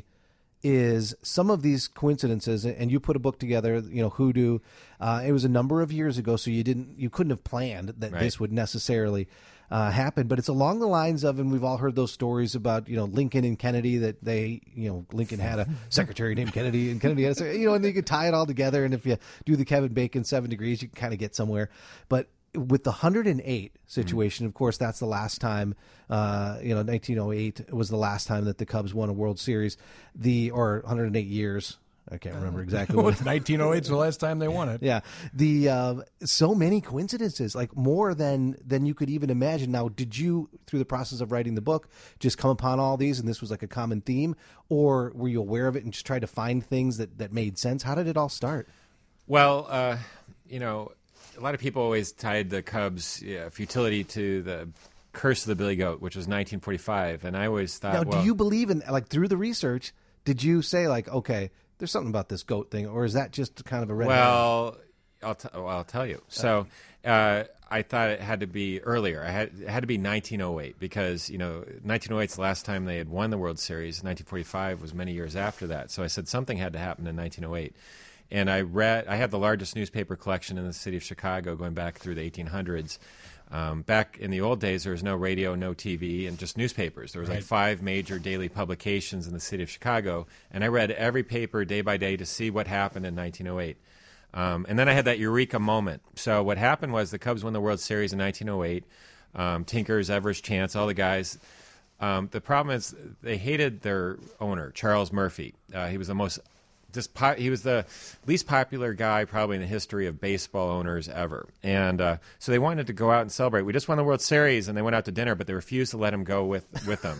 Is some of these coincidences, and you put a book together, you know, Hoodoo. Uh, it was a number of years ago, so you didn't, you couldn't have planned that
right.
this would necessarily uh, happen. But it's along the lines of, and we've all heard those stories about, you know, Lincoln and Kennedy. That they, you know, Lincoln had a secretary named Kennedy, and Kennedy had a, you know, and you could tie it all together. And if you do the Kevin Bacon seven degrees, you can kind of get somewhere. But with the one hundred eight situation, mm-hmm. of course, that's the last time, uh, you know, nineteen oh eight was the last time that the Cubs won a World Series, the or one hundred eight years. I can't remember exactly what.
nineteen oh eight is the last time they won it.
Yeah. The uh, so many coincidences, like more than than you could even imagine. Now, did you, through the process of writing the book, just come upon all these and this was like a common theme, or were you aware of it and just tried to find things that, that made sense? How did it all start?
Well, uh, you know, a lot of people always tied the Cubs' yeah, futility to the curse of the Billy Goat, which was nineteen forty-five, and I always thought,
now,
well,
do you believe in, like, through the research, did you say, like, okay, there's something about this goat thing, or is that just kind of a red
well, I'll, t- well, I'll tell you. So uh, I thought it had to be earlier. I had, it had to be nineteen oh eight because, you know, nineteen oh eight is the last time they had won the World Series. nineteen forty-five was many years after that. So I said something had to happen in nineteen oh eight. And I read, I had the largest newspaper collection in the city of Chicago going back through the eighteen hundreds. Um, back in the old days, there was no radio, no T V, and just newspapers. There was right. like five major daily publications in the city of Chicago, and I read every paper day by day to see what happened in nineteen oh eight. Um, and then I had that eureka moment. So what happened was the Cubs won the World Series in nineteen oh eight. Um, Tinkers, Evers, Chance, all the guys. Um, the problem is they hated their owner, Charles Murphy. Uh, he was the most Just po- he was the least popular guy probably in the history of baseball owners ever. And uh, so they wanted to go out and celebrate. We just won the World Series, and they went out to dinner, but they refused to let him go with, with them.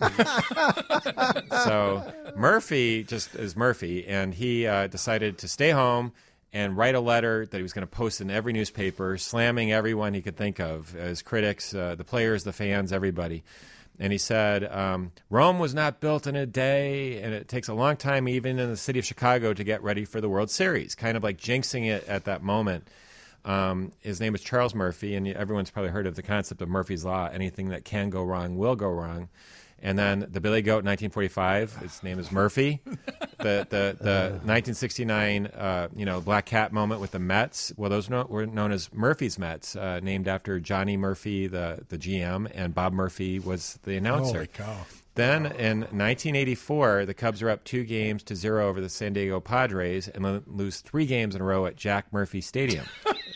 So Murphy just is Murphy, and he uh, decided to stay home and write a letter that he was going to post in every newspaper, slamming everyone he could think of, his critics, uh, the players, the fans, everybody. And he said, um, Rome was not built in a day, and it takes a long time even in the city of Chicago to get ready for the World Series, kind of like jinxing it at that moment. Um, his name is Charles Murphy, and everyone's probably heard of the concept of Murphy's Law. Anything that can go wrong will go wrong. And then the Billy Goat, nineteen forty-five. His name is Murphy. The the the nineteen sixty-nine, uh, you know, Black Cat moment with the Mets. Well, those no, were known as Murphy's Mets, uh, named after Johnny Murphy, the the G M, and Bob Murphy was the announcer.
Holy cow!
Then in nineteen eighty-four, the Cubs are up two games to zero over the San Diego Padres and lo- lose three games in a row at Jack Murphy Stadium.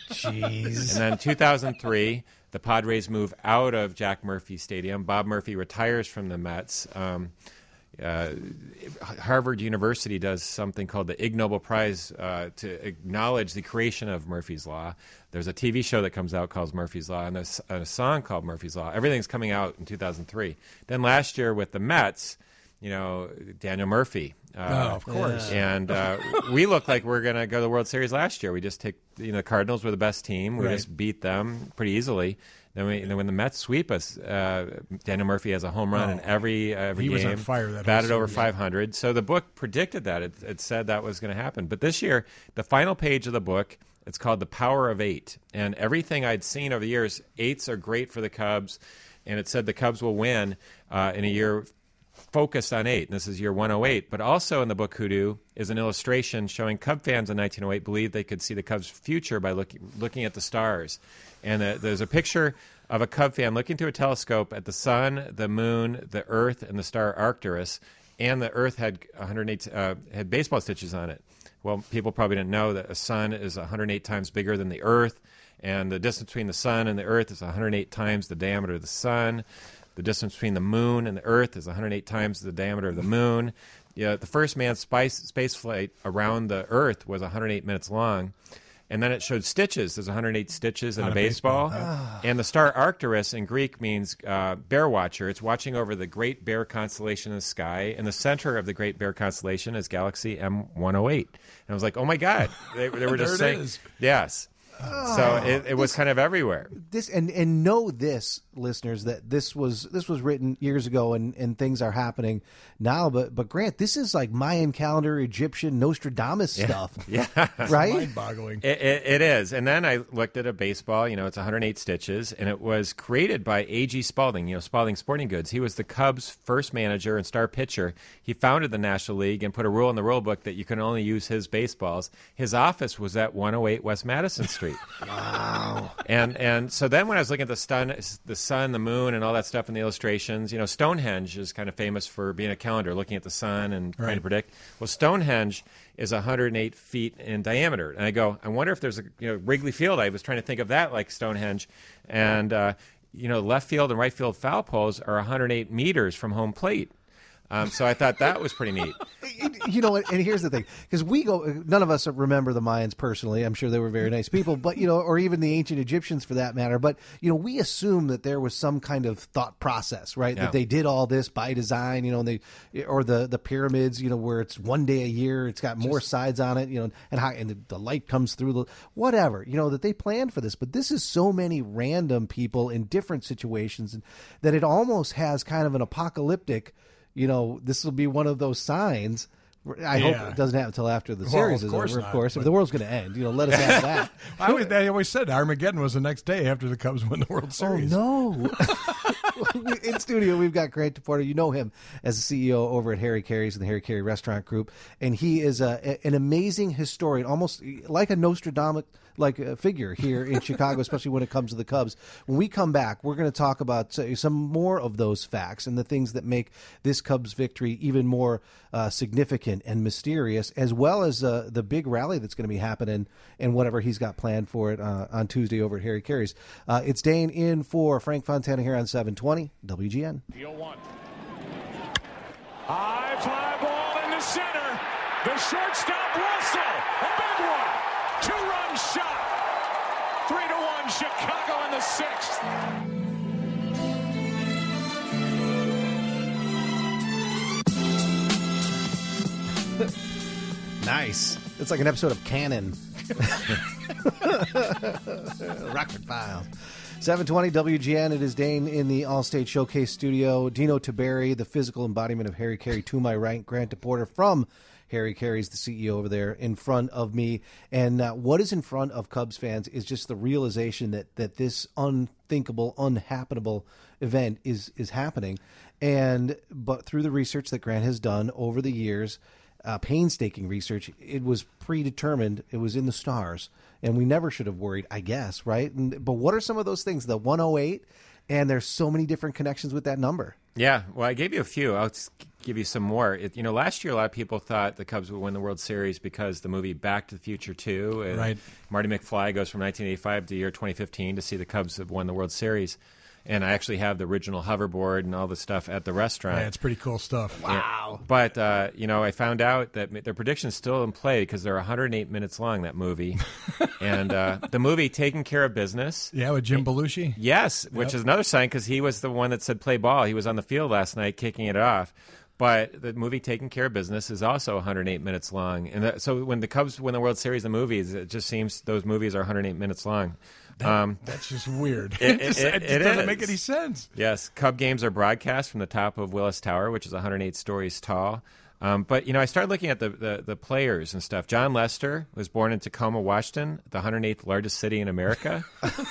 Jeez.
And then two thousand three. The Padres move out of Jack Murphy Stadium. Bob Murphy retires from the Mets. Um, uh, Harvard University does something called the Ig Nobel Prize uh, to acknowledge the creation of Murphy's Law. There's a T V show that comes out called Murphy's Law, and there's a song called Murphy's Law. Everything's coming out in two thousand three. Then last year with the Mets, you know, Daniel Murphy. Uh,
oh, of course.
And uh, we looked like we were going to go to the World Series last year. We just take, you know, the Cardinals were the best team. We
Right.
just beat them pretty easily. Then, we, then when the Mets sweep us, uh, Daniel Murphy has a home run
Oh.
in every uh, every
He
game.
was on fire that whole
batted over
series.
five hundred. So the book predicted that. It, it said that was going to happen. But this year, the final page of the book, it's called The Power of Eight. And everything I'd seen over the years, eights are great for the Cubs. And it said the Cubs will win uh, in a year focused on eight, and this is year one oh eight. But also in the book Hoodoo is an illustration showing Cub fans in nineteen oh eight believed they could see the Cubs' future by look, looking at the stars. And uh, there's a picture of a Cub fan looking through a telescope at the sun, the moon, the Earth, and the star Arcturus. And the Earth had one hundred eight uh, had baseball stitches on it. Well, people probably didn't know that a sun is one hundred eight times bigger than the Earth, and the distance between the sun and the Earth is one hundred eight times the diameter of the sun. The distance between the moon and the Earth is one hundred eight times the diameter of the moon. Yeah, the first manned space, space flight around the Earth was one hundred eight minutes long. And then it showed stitches. There's one hundred eight stitches in
On
a
a
baseball.
baseball, huh?
And the star Arcturus in Greek means uh, bear watcher. It's watching over the Great Bear constellation in the sky. In the center of the Great Bear constellation is Galaxy M one oh eight. And I was like, oh, my God. They, they were just
There it
saying.
is.
Yes. So it, it was kind of everywhere.
This and and know this, listeners, that this was this was written years ago, and, and things are happening now. But but Grant, this is like Mayan calendar, Egyptian, Nostradamus stuff.
Yeah.
Right?
Mind-boggling.
It, it, it is. And then I looked at a baseball, you know, it's one hundred eight stitches, and it was created by A G Spalding, you know, Spalding Sporting Goods. He was the Cubs' first manager and star pitcher. He founded the National League and put a rule in the rule book that you can only use his baseballs. His office was at one oh eight West Madison Street. Wow. And and so then when I was looking at the sun, the sun, the moon, and all that stuff in the illustrations, you know, Stonehenge is kind of famous for being a calendar, looking at the sun and trying to
Right.
predict. Well, Stonehenge is one hundred eight feet in diameter. And I go, I wonder if there's a, you know, Wrigley Field. I was trying to think of that like Stonehenge. And, uh, you know, left field and right field foul poles are one hundred eight meters from home plate. Um, so I thought that was pretty neat.
You know, and here's the thing, because we go, none of us remember the Mayans personally. I'm sure they were very nice people, but, you know, or even the ancient Egyptians for that matter. But, you know, we assume that there was some kind of thought process, right?
Yeah.
That they did all this by design, you know, and they, or the, the pyramids, you know, where it's one day a year, it's got more sides on it, you know, and how, and the, the light comes through the, whatever, you know, that they planned for this. But this is so many random people in different situations, and that it almost has kind of an apocalyptic, you know, this will be one of those signs. I
Yeah.
hope it doesn't happen until after the
Well,
series
of
is
course
over, of
not,
course. If
but-
the world's going to end, you know, let us have that.
I always, they always said Armageddon was the next day after the Cubs win the World Series.
Oh, no. In studio, we've got Grant DePorter. You know him as the C E O over at Harry Carey's and the Harry Carey Restaurant Group. And he is a, a- an amazing historian, almost like a Nostradamus like a figure here in Chicago, especially when it comes to the Cubs. When we come back, we're going to talk about uh, some more of those facts and the things that make this Cubs victory even more uh, significant and mysterious, as well as uh, the big rally that's going to be happening and whatever he's got planned for it uh, on Tuesday over at Harry Carey's. Uh, it's Dane in for Frank Fontana here on seven twenty W G N.
Deal one. High fly ball in the center. The shortstop Russell. A big one. Two-run shot. Three to one Chicago in the sixth.
Nice. It's like an episode of Cannon. Rockford Files. seven twenty W G N. It is Dane in the Allstate Showcase studio. Dino Tiberi, the physical embodiment of Harry Carey, to my right. Grant DePorter from Harry Carey's the C E O over there in front of me. And uh, what is in front of Cubs fans is just the realization that that this unthinkable, unhappenable event is is happening. And but through the research that Grant has done over the years, uh, painstaking research, it was predetermined. It was in the stars, and we never should have worried, I guess, right? And, but what are some of those things? The one oh eight, and there's so many different connections with that number.
Yeah, well, I gave you a few. I'll just give you some more. It, you know, last year a lot of people thought the Cubs would win the World Series because the movie Back to the Future two, and
right.
Marty McFly goes from nineteen eighty-five to the year twenty fifteen to see the Cubs have won the World Series. And I actually have the original hoverboard and all the stuff at the restaurant.
Yeah, it's pretty cool stuff.
Wow.
Yeah. But, uh, you know, I found out that their prediction's still in play because they're one hundred eight minutes long, that movie. And uh, the movie Taking Care of Business.
Yeah, with Jim Belushi.
Yes, which
Yep.
is another sign because he was the one that said play ball. He was on the field last night kicking it off. But the movie Taking Care of Business is also one hundred eight minutes long. And that, so when the Cubs win the World Series, the movies, it just seems those movies are one hundred eight minutes long.
That,
um,
that's just weird.
It,
It, just,
it,
it,
it
doesn't
is.
make any sense.
Yes, Cub games are broadcast from the top of Willis Tower, which is one hundred eight stories tall. Um, but, you know, I started looking at the, the, the players and stuff. John Lester was born in Tacoma, Washington, the one hundred eighth largest city in America.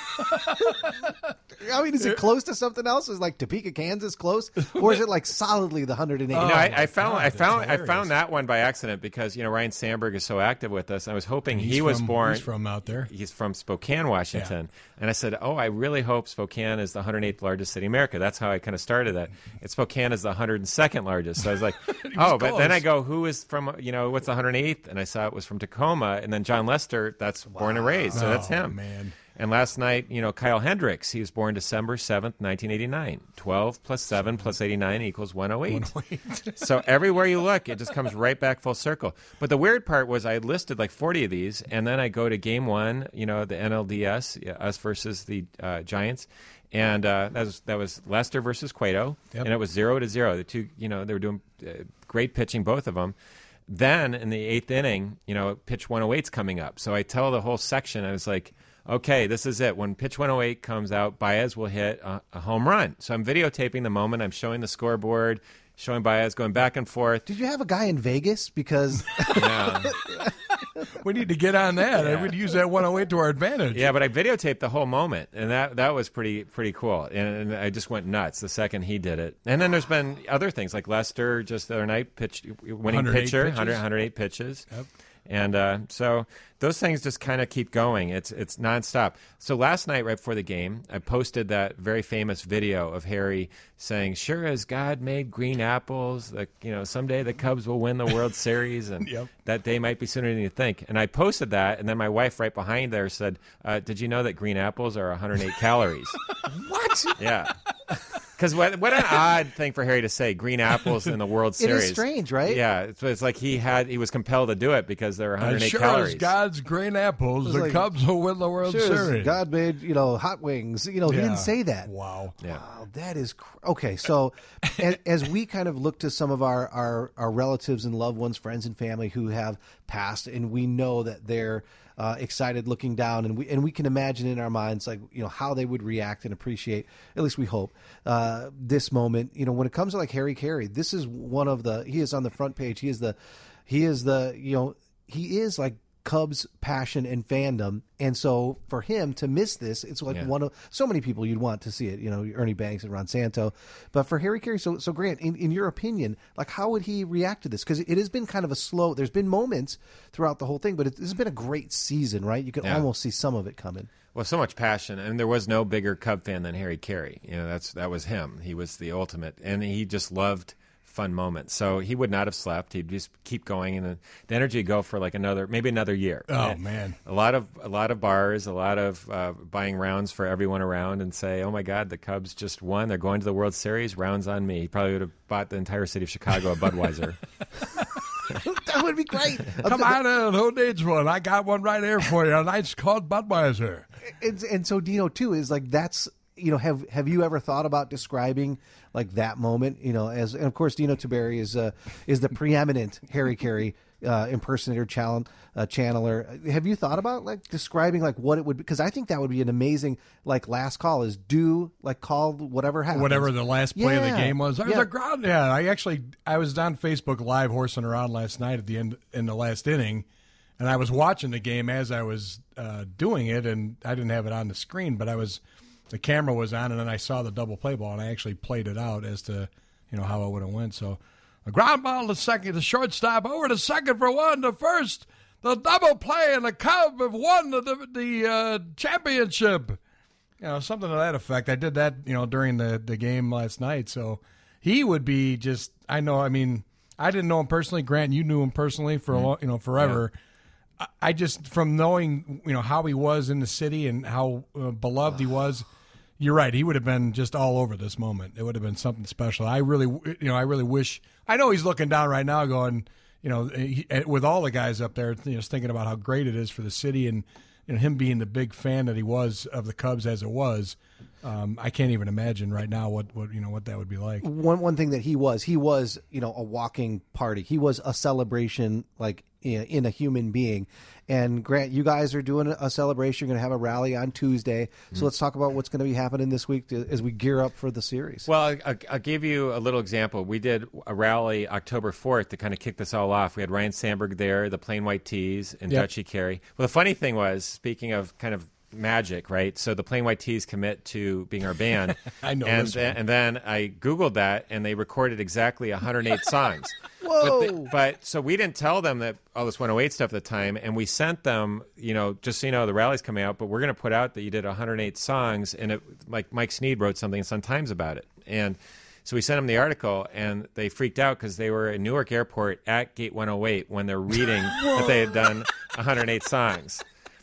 I mean, is it close to something else? Is like Topeka, Kansas close? Or is it like solidly the one hundred eight?
You know, I, I found
God,
I found
that's
I found that one by accident because, you know, Ryan Sandberg is so active with us. I was hoping
He's
he was
from-
born.
He's from out there.
He's from Spokane, Washington. And I said, oh, I really hope Spokane is the one hundred eighth largest city in America. That's how I kind of started that. And Spokane is the one hundred second largest. So I was like, oh, but then I go, who is from, you know, what's the one hundred eighth? And I saw it was from Tacoma. And then John Lester, that's born and raised. So that's
Oh,
him.
man.
And last night, you know, Kyle Hendricks, he was born December seventh, nineteen eighty-nine. twelve plus seven plus eighty-nine equals one oh eight.
one oh eight.
So everywhere you look, it just comes right back full circle. But the weird part was I listed like forty of these, and then I go to game one, you know, the N L D S, yeah, us versus the uh, Giants. And uh, that was that was Lester versus Cueto,
Yep.
and it was zero to zero. The two, you know, they were doing uh, great pitching, both of them. Then in the eighth inning, you know, pitch one oh eight's coming up. So I tell the whole section, I was like, okay, this is it. When pitch one oh eight comes out, Baez will hit a, a home run. So I'm videotaping the moment. I'm showing the scoreboard, showing Baez going back and forth.
Did you have a guy in Vegas? Because
Yeah.
We need to get on that. I
Yeah.
would use that one oh eight to our advantage.
Yeah, but I videotaped the whole moment, and that that was pretty pretty cool. And, and I just went nuts the second he did it. And then there's been other things like Lester just the other night pitched winning
one hundred eight
pitcher,
pitches.
one hundred, one hundred eight pitches.
Yep.
And uh, so those things just kind of keep going. It's it's nonstop. So last night, right before the game, I posted that very famous video of Harry saying, "Sure as God made green apples, that you know someday the Cubs will win the World Series, and
Yep.
that day might be sooner than you think." And I posted that, and then my wife right behind there said, uh, "Did you know that green apples are one hundred eight calories?"
what?
Yeah. Because what, what an odd thing for Harry to say, green apples in the World
It
Series.
is strange, right?
Yeah, it's, it's like he had he was compelled to do it because there were one hundred
As
eight
sure
calories.
as God's green apples,
It
the
was like,
Cubs will win the World
Sure,
Series.
God made, you know, hot wings. You know, he
Yeah.
didn't say that.
Wow.
Yeah.
Wow, that is cr- okay. So, as, as we kind of look to some of our, our our relatives and loved ones, friends and family who have passed, and we know that they're uh, excited looking down, and we and we can imagine in our minds like you know how they would react and appreciate. At least we hope uh, this moment. You know, when it comes to like Harry Carey, this is one of the. He is on the front page. He is the. He is the. You know, he is like Cubs passion and fandom, and so for him to miss this, it's like
Yeah.
one of so many people you'd want to see it. You know, Ernie Banks and Ron Santo, but for Harry Carey, so so Grant, in, in your opinion, like how would he react to this? Because it has been kind of a slow. There's been moments throughout the whole thing, but it, this has been a great season, right? You can
Yeah.
almost see some of it coming.
Well, so much passion, and there was no bigger Cub fan than Harry Carey. You know, that's that was him. He was the ultimate, and he just loved fun moments. So he would not have slept. He'd just keep going, and the, the energy would go for like another, maybe another year.
Oh,
And
man.
a lot of a lot of bars, a lot of uh, buying rounds for everyone around, and say, "Oh my God, the Cubs just won. They're going to the World Series. Rounds on me." He probably would have bought the entire city of Chicago a Budweiser.
That would be great.
Come on in. Who needs one? I got one right here for you. A nice called Budweiser.
And, and so Dino too is like that's you know have have you ever thought about describing like that moment you know as and of course Dino Tiberi is uh, is the preeminent Harry Carey uh, impersonator, channel, uh, channeler. Have you thought about like describing like what it would be? Because I think that would be an amazing like last call is do like call whatever happens.
Whatever the last play
yeah.
of the game was. There's
yeah.
a ground. Yeah, I actually I was on Facebook Live horsing around last night at the end in the last inning, and I was watching the game as I was uh, doing it, and I didn't have it on the screen, but I was the camera was on, and then I saw the double play ball, and I actually played it out as to you know how it would have went. So a ground ball to second, the shortstop over to second for one, to first, the double play, and the Cubs have won the the, the uh, championship. You know, something to that effect. I did that, you know, during the, the game last night. So he would be just. I know. I mean, I didn't know him personally. Grant, you knew him personally for a long, you know forever. Yeah. I, I just from knowing you know how he was in the city and how uh, beloved he was. You're right. He would have been just all over this moment. It would have been something special. I really, you know, I really wish. I know he's looking down right now, going, you know, he, with all the guys up there, you know, thinking about how great it is for the city, and you know, him being the big fan that he was of the Cubs as it was. Um, I can't even imagine right now what, what you know what that would be like.
One one thing that he was, he was you know a walking party. He was a celebration, like in, in a human being. And Grant, you guys are doing a celebration. You're going to have a rally on Tuesday. So mm-hmm. let's talk about what's going to be happening this week to, as we gear up for the series.
Well, I, I'll give you a little example. We did a rally October fourth to kind of kick this all off. We had Ryan Sandberg there, the Plain White Tees, and yep. Dutchie Carey. Well, the funny thing was, speaking of kind of magic, right? So the Plain White Tees commit to being our band.
I know
and
this
then,
one.
And then I Googled that, and they recorded exactly one hundred eight songs.
Whoa!
But, the, but so we didn't tell them that all this one oh eight stuff at the time, and we sent them, you know, just so you know, the rally's coming out, but we're going to put out that you did one hundred eight songs, and it, like Mike Sneed wrote something in Sun Times about it, and so we sent them the article, and they freaked out because they were in Newark Airport at Gate one oh eight when they're reading that they had done one hundred eight songs.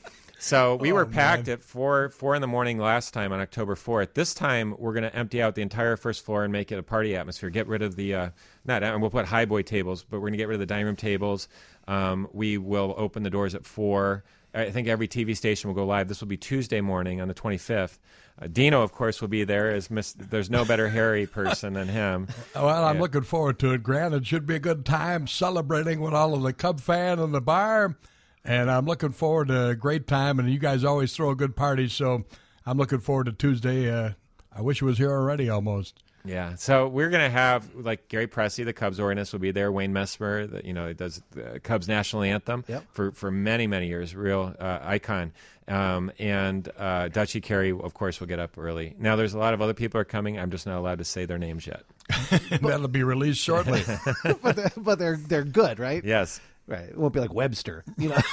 So we
oh,
were packed
man.
at four four in the morning last time on October fourth. This time we're going to empty out the entire first floor and make it a party atmosphere. Get rid of the uh, not and we'll put high boy tables, but we're going to get rid of the dining room tables. Um, we will open the doors at four. I think every T V station will go live. This will be Tuesday morning on the twenty-fifth. Uh, Dino, of course, will be there. As Miss, there's no better Harry person than him.
Well, I'm
yeah.
looking forward to it, Grant. It should be a good time celebrating with all of the Cub fan in the bar. And I'm looking forward to a great time, and you guys always throw a good party, so I'm looking forward to Tuesday. Uh, I wish it was here already almost.
Yeah, so we're going to have, like, Gary Pressey, the Cubs organist, will be there. Wayne Messmer, the, you know, does the Cubs national anthem
yep.
for, for many, many years, real uh, icon. Um, and uh, Dutchie Carey, of course, will get up early. Now, there's a lot of other people are coming. I'm just not allowed to say their names yet.
That'll be released shortly.
but they're, but they're, they're good, right?
Yes.
Right. It won't be like Webster, you know.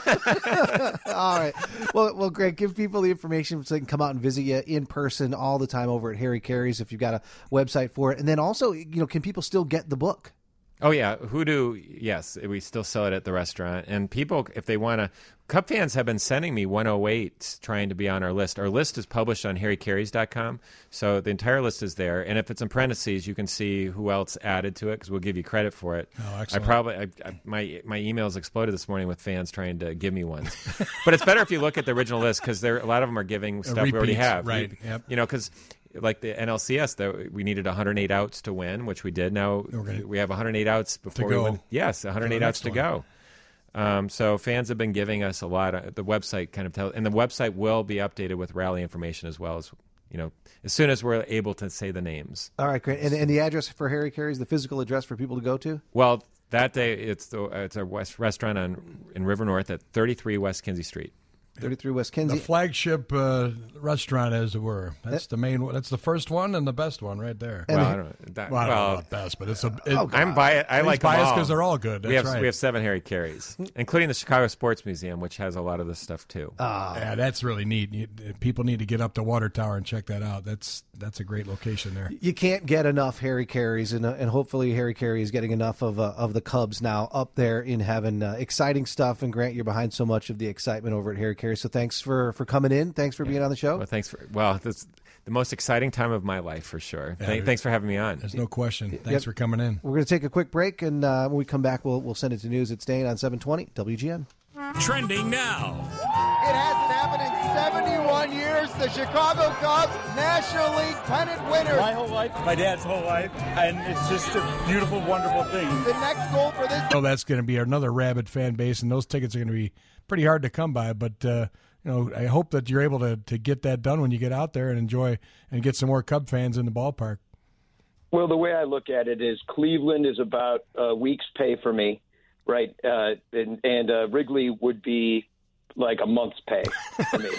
All right. Well, well, Greg, give people the information so they can come out and visit you in person all the time over at Harry Carey's if you've got a website for it. And then also, you know, can people still get the book?
Oh, yeah. Hoodoo, yes. We still sell it at the restaurant. And people, if they want to, Cub fans have been sending me one oh eight trying to be on our list. Our list is published on harry careys dot com. So the entire list is there. And if it's in parentheses, you can see who else added to it because we'll give you credit for it.
Oh, excellent.
I probably, I, I, my, my emails exploded this morning with fans trying to give me ones. But it's better if you look at the original list because a lot of them are giving stuff
Repeats,
we already have.
Right.
We,
yep.
You know, because like the N L C S, though, we needed one hundred eight outs to win, which we did. Now
okay.
we have one hundred eight outs before
to
we
go.
win. Yes, one hundred eight outs to
one.
go. Um, so fans have been giving us a lot. Of, the website kind of tells, and the website will be updated with rally information as well as, you know, as soon as we're able to say the names.
All right, great. And, and the address for Harry Carey's, the physical address for people to go to?
Well, that day it's the it's a West restaurant on in River North at thirty-three West Kinsey Street.
thirty-three West Kinsey.
The flagship uh, restaurant, as it were. That's the main. That's the first one and the best one right there.
Well, I don't, that,
well, I don't
well,
know about best, but it's a. It,
oh,
I'm biased. I
He's
like them
biased
all
because they're all good. That's
we have
right.
we have seven Harry Careys, including the Chicago Sports Museum, which has a lot of this stuff too.
Uh,
yeah, that's really neat. You, people need to get up to Water Tower and check that out. That's that's a great location there.
You can't get enough Harry Careys, and, uh, and hopefully Harry Carey is getting enough of uh, of the Cubs now up there in heaven. Uh, exciting stuff, and Grant, you're behind so much of the excitement over at Harry Carey. So thanks for, for coming in. Thanks for being on the show.
Well, thanks for well, that's the most exciting time of my life for sure.
Yeah,
Th- thanks for having me on.
There's no question. Thanks
Yep.
for coming in.
We're going to take a quick break, and uh, when we come back, we'll we'll send it to news. It's staying on seven twenty W G N.
Trending now.
It hasn't happened in seventy-one years. The Chicago Cubs, National League pennant winners.
My whole life, my dad's whole life, and it's just a beautiful, wonderful thing.
The next goal for this.
Oh, that's going to be another rabid fan base, and those tickets are going to be pretty hard to come by. But uh, you know, I hope that you're able to to get that done when you get out there and enjoy and get some more Cub fans in the ballpark.
Well, the way I look at it is Cleveland is about a week's pay for me, right? Uh, and and uh, Wrigley would be like a month's pay for me.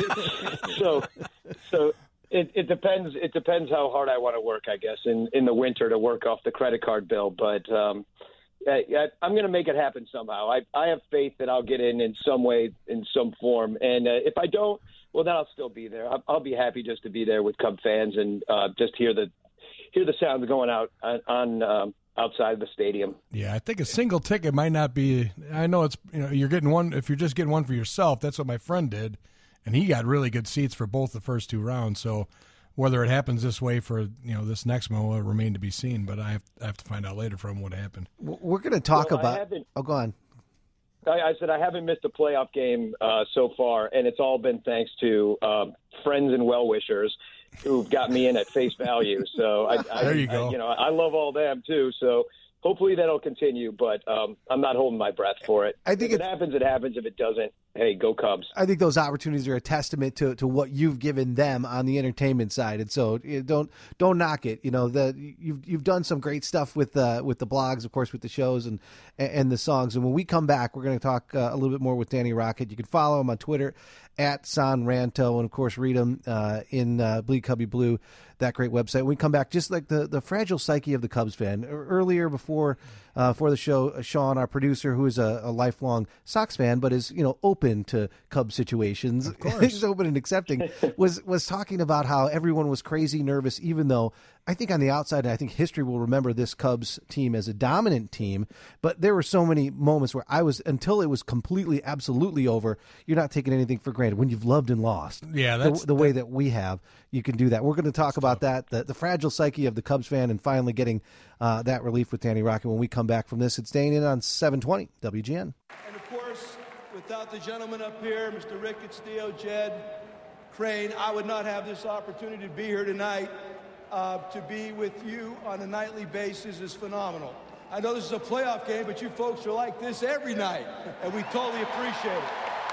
so, so it, it depends. It depends how hard I want to work, I guess, in, in the winter to work off the credit card bill. But um, I, I, I'm going to make it happen somehow. I, I have faith that I'll get in in some way, in some form. And uh, if I don't, well, then I'll still be there. I'll, I'll be happy just to be there with Cub fans and uh, just hear the hear the sounds going out on, on um, outside the stadium.
Yeah, I think a single ticket might not be. I know it's you know you're getting one if you're just getting one for yourself. That's what my friend did, and he got really good seats for both the first two rounds. So whether it happens this way for you know this next one will remain to be seen. But I have, I have to find out later from what happened.
We're going to talk
well,
about. Oh, go on.
I, I said I haven't missed a playoff game uh, so far, and it's all been thanks to uh, friends and well-wishers who've got me in at face value. So I, I,
there you go.
I, you know, I love all them too. So hopefully that'll continue, but um, I'm not holding my breath for it.
I think
if it happens, it happens. If it doesn't, hey, go Cubs.
I think those opportunities are a testament to, to what you've given them on the entertainment side, and so you know, don't don't knock it. You know that you've you've done some great stuff with uh, with the blogs, of course, with the shows and and the songs. And when we come back, we're going to talk uh, a little bit more with Danny Rocket. You can follow him on Twitter at San Ranto, and of course read him uh, in uh, Bleed Cubby Blue, that great website. When we come back, just like the, the fragile psyche of the Cubs fan. Earlier before uh, for the show, Sean, our producer, who is a, a lifelong Sox fan, but is you know open to Cubs situations,
of course,
he's open and accepting, was was talking about how everyone was crazy nervous, even though I think on the outside, and I think history will remember this Cubs team as a dominant team, but there were so many moments where I was, until it was completely, absolutely over, you're not taking anything for granted. When you've loved and lost,
yeah, that's,
the, the way that we have, you can do that. We're going to talk about that, the, the fragile psyche of the Cubs fan, and finally getting uh, that relief with Danny Rocket when we come back from this. It's staying in on seven twenty W G N.
And of course, without the gentleman up here, Mister Rick Castillo, Jed Crane, I would not have this opportunity to be here tonight. Uh, to be with you on a nightly basis is phenomenal. I know this is a playoff game, but you folks are like this every night, and we totally appreciate it.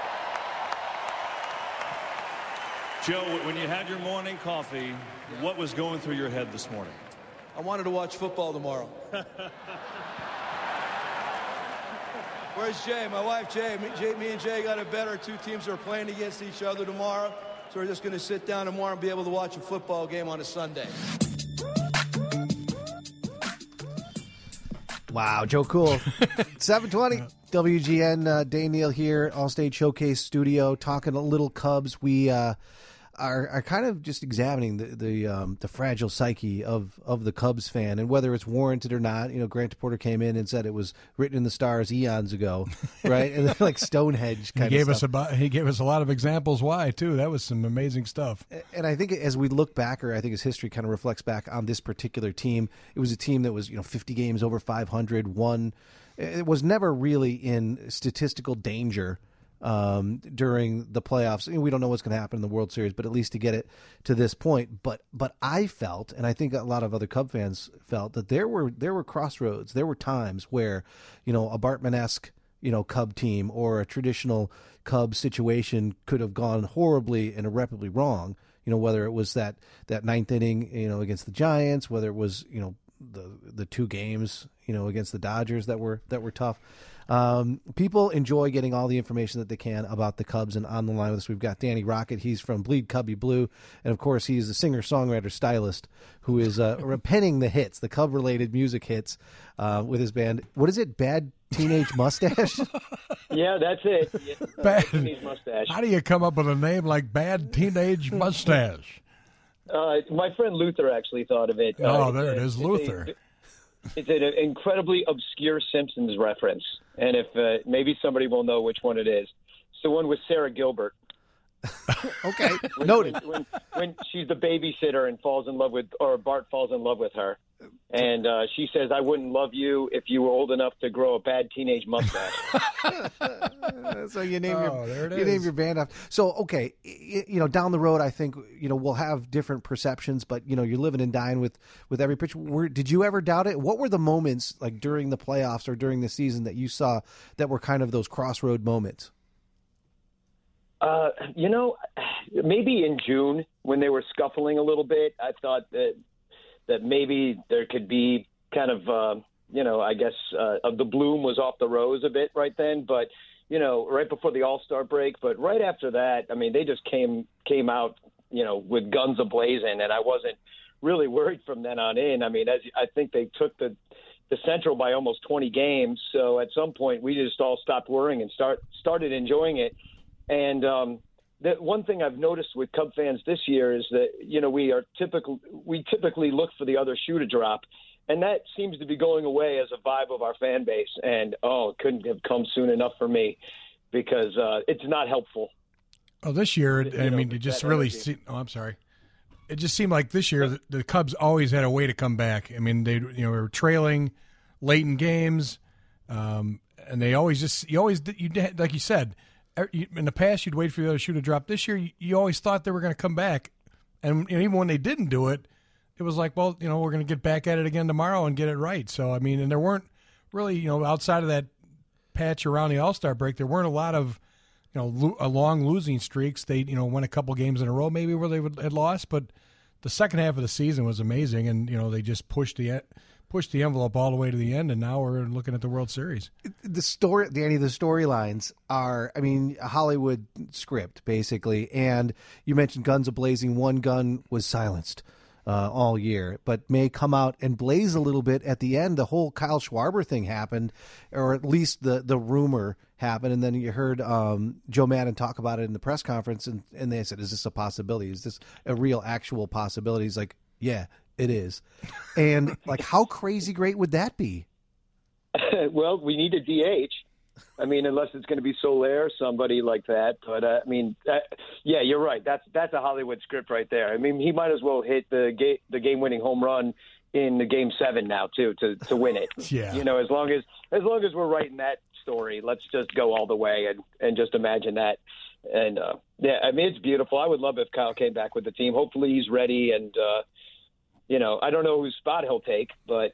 Joe, when you had your morning coffee, what was going through your head this morning?
I wanted to watch football tomorrow. Where's Jay? My wife, Jay. Me, Jay. me and Jay got it better. Two teams are playing against each other tomorrow. So we're just going to sit down tomorrow and be able to watch a football game on a Sunday.
Wow, Joe Cool. seven twenty W G N, uh, Dane Neal here, Allstate Showcase Studio, talking a little Cubs. We uh, are, are kind of just examining the the, um, the fragile psyche of, of the Cubs fan, and whether it's warranted or not. You know, Grant Porter came in and said it was written in the stars eons ago, right? And then, like Stonehenge kind
he gave
of
us
stuff.
a, he gave us a lot of examples why, too. That was some amazing stuff.
And I think as we look back, or I think as history kind of reflects back on this particular team, it was a team that was, you know, fifty games over five hundred, won. It was never really in statistical danger um, during the playoffs. We don't know what's going to happen in the World Series, but at least to get it to this point. But but I felt, and I think a lot of other Cub fans felt, that there were there were crossroads. There were times where, you know, a Bartman-esque, you know, Cub team or a traditional Cub situation could have gone horribly and irreparably wrong. You know, whether it was that, that ninth inning, you know, against the Giants, whether it was, you know, the the two games, you know, against the Dodgers that were that were tough. Um, people enjoy getting all the information that they can about the Cubs, and on the line with us, we've got Danny Rocket. He's from Bleed Cubby Blue, and of course, he's the singer-songwriter stylist who is uh, penning the hits, the Cub-related music hits, uh, with his band. What is it? Bad Teenage Mustache?
Yeah, that's it. Yeah.
Bad
Teenage Mustache.
How do you come up with a name like Bad Teenage Mustache?
Uh, my friend Luther actually thought of it.
Oh,
uh,
there it is,
it's
Luther.
A, it's an incredibly obscure Simpsons reference, and if uh, maybe somebody will know which one it is. It's the one with Sarah Gilbert.
Okay,
when,
noted.
When, when, when she's the babysitter and falls in love with, or Bart falls in love with her, and uh, she says, "I wouldn't love you if you were old enough to grow a bad teenage mustache."
So you name
Oh,
your
there it
you name
is.
your band after. So okay, y- you know, down the road, I think you know we'll have different perceptions, but you know, you're living and dying with with every pitch. Were, did you ever doubt it? What were the moments like during the playoffs or during the season that you saw that were kind of those crossroad moments?
Uh, you know, maybe in June when they were scuffling a little bit, I thought that that maybe there could be kind of, uh, you know, I guess uh, the bloom was off the rose a bit right then. But, you know, right before the All-Star break. But right after that, I mean, they just came came out, you know, with guns a-blazing, and I wasn't really worried from then on in. I mean, as I think they took the the Central by almost twenty games. So at some point, we just all stopped worrying and start started enjoying it. And um, the one thing I've noticed with Cub fans this year is that, you know, we are typical. We typically look for the other shoe to drop, and that seems to be going away as a vibe of our fan base. And oh, it couldn't have come soon enough for me, because uh, it's not helpful.
Oh, this year,
You
I
know,
mean, it just
that
really.
energy.
Se- oh, I'm sorry. It just seemed like this year the, the Cubs always had a way to come back. I mean, they you know were trailing late in games, um, and they always just you always you did- like you said. In the past, you'd wait for the other shoe to drop. This year, you, you always thought they were going to come back, and, and even when they didn't do it, it was like, well, you know, we're going to get back at it again tomorrow and get it right. So, I mean, and there weren't really, you know, outside of that patch around the All-Star break, there weren't a lot of, you know, lo- a long losing streaks. They, you know, won a couple games in a row maybe where they would, had lost, but the second half of the season was amazing, and you know, they just pushed the pushed the envelope all the way to the end, and now we're looking at the World Series.
The story, Danny, the storylines are, I mean, a Hollywood script, basically. And you mentioned guns a-blazing. One gun was silenced uh, all year, but may come out and blaze a little bit at the end. The whole Kyle Schwarber thing happened, or at least the, the rumor happened. And then you heard um, Joe Madden talk about it in the press conference, and, and they said, is this a possibility? Is this a real, actual possibility? He's like, yeah, it is. And, like, how crazy great would that be?
Well, we need a D H. I mean, unless it's going to be Soler, somebody like that. But uh, I mean, uh, yeah, you're right. That's that's a Hollywood script right there. I mean, he might as well hit the ga- the game-winning home run in the game seven now too to to win it.
Yeah.
You know, as long as as long as we're writing that story, let's just go all the way and and just imagine that. And uh, yeah, I mean, it's beautiful. I would love if Kyle came back with the team. Hopefully, he's ready. And uh, you know, I don't know whose spot he'll take, but.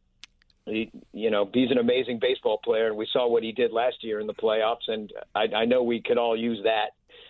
He, you know, he's an amazing baseball player, and we saw what he did last year in the playoffs, and I, I know we could all use that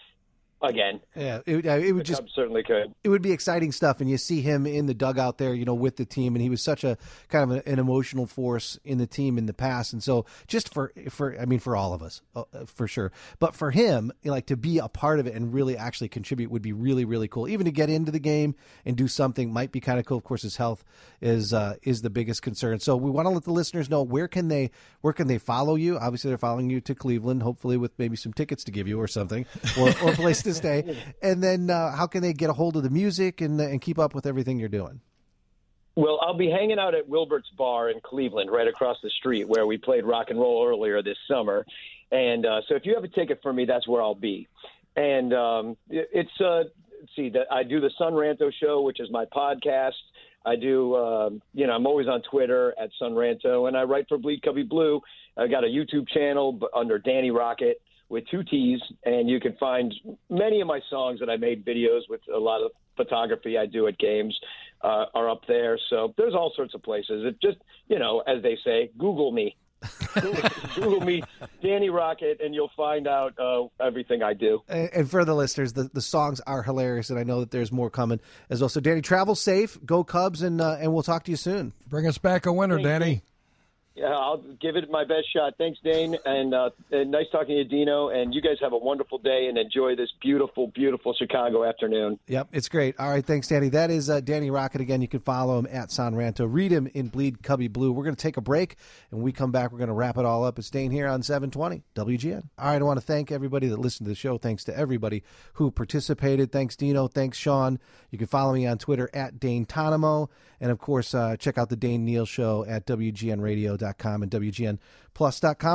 again.
Yeah, it, it would
the
just
Cubs certainly could.
It would be exciting stuff, and you see him in the dugout there, you know, with the team, and he was such a kind of an emotional force in the team in the past, and so just for for I mean for all of us, uh, for sure, but for him, you know, like to be a part of it and really actually contribute would be really really cool. Even to get into the game and do something might be kind of cool. Of course, his health is uh, is the biggest concern, so we want to let the listeners know where can they where can they follow you. Obviously, they're following you to Cleveland, hopefully with maybe some tickets to give you or something, or, or a place to stay. And then uh, how can they get a hold of the music and and keep up with everything you're doing?
Well, I'll be hanging out at Wilbert's Bar in Cleveland, right across the street where we played rock and roll earlier this summer. And uh, so if you have a ticket for me, that's where I'll be. And um, it- it's, uh, let's see, that I do the Sun Ranto Show, which is my podcast. I do, um, you know, I'm always on Twitter at Sun Ranto, and I write for Bleed Cubby Blue. I got a YouTube channel b- under Danny Rocket with two T's, and you can find many of my songs that I made videos with a lot of photography I do at games uh, are up there. So there's all sorts of places. It just, you know, as they say, Google me. Google, Google me, Danny Rocket, and you'll find out uh, everything I do.
And, and for the listeners, the, the songs are hilarious, and I know that there's more coming as well. So, Danny, travel safe, go Cubs, and uh, and we'll talk to you soon.
Bring us back a winner,
Thanks,
Danny.
Yeah, I'll give it my best shot. Thanks, Dane, and, uh, and nice talking to you, Dino. And you guys have a wonderful day and enjoy this beautiful, beautiful Chicago afternoon.
Yep, it's great. All right, thanks, Danny. That is uh, Danny Rocket. Again, you can follow him at San Ranto. Read him in Bleed Cubby Blue. We're going to take a break, and when we come back, we're going to wrap it all up. It's Dane here on seven twenty W G N. All right, I want to thank everybody that listened to the show. Thanks to everybody who participated. Thanks, Dino. Thanks, Sean. You can follow me on Twitter at Dane Tonimo. And, of course, uh, check out the Dane Neal Show at W G N radio dot com and W G N plus dot com.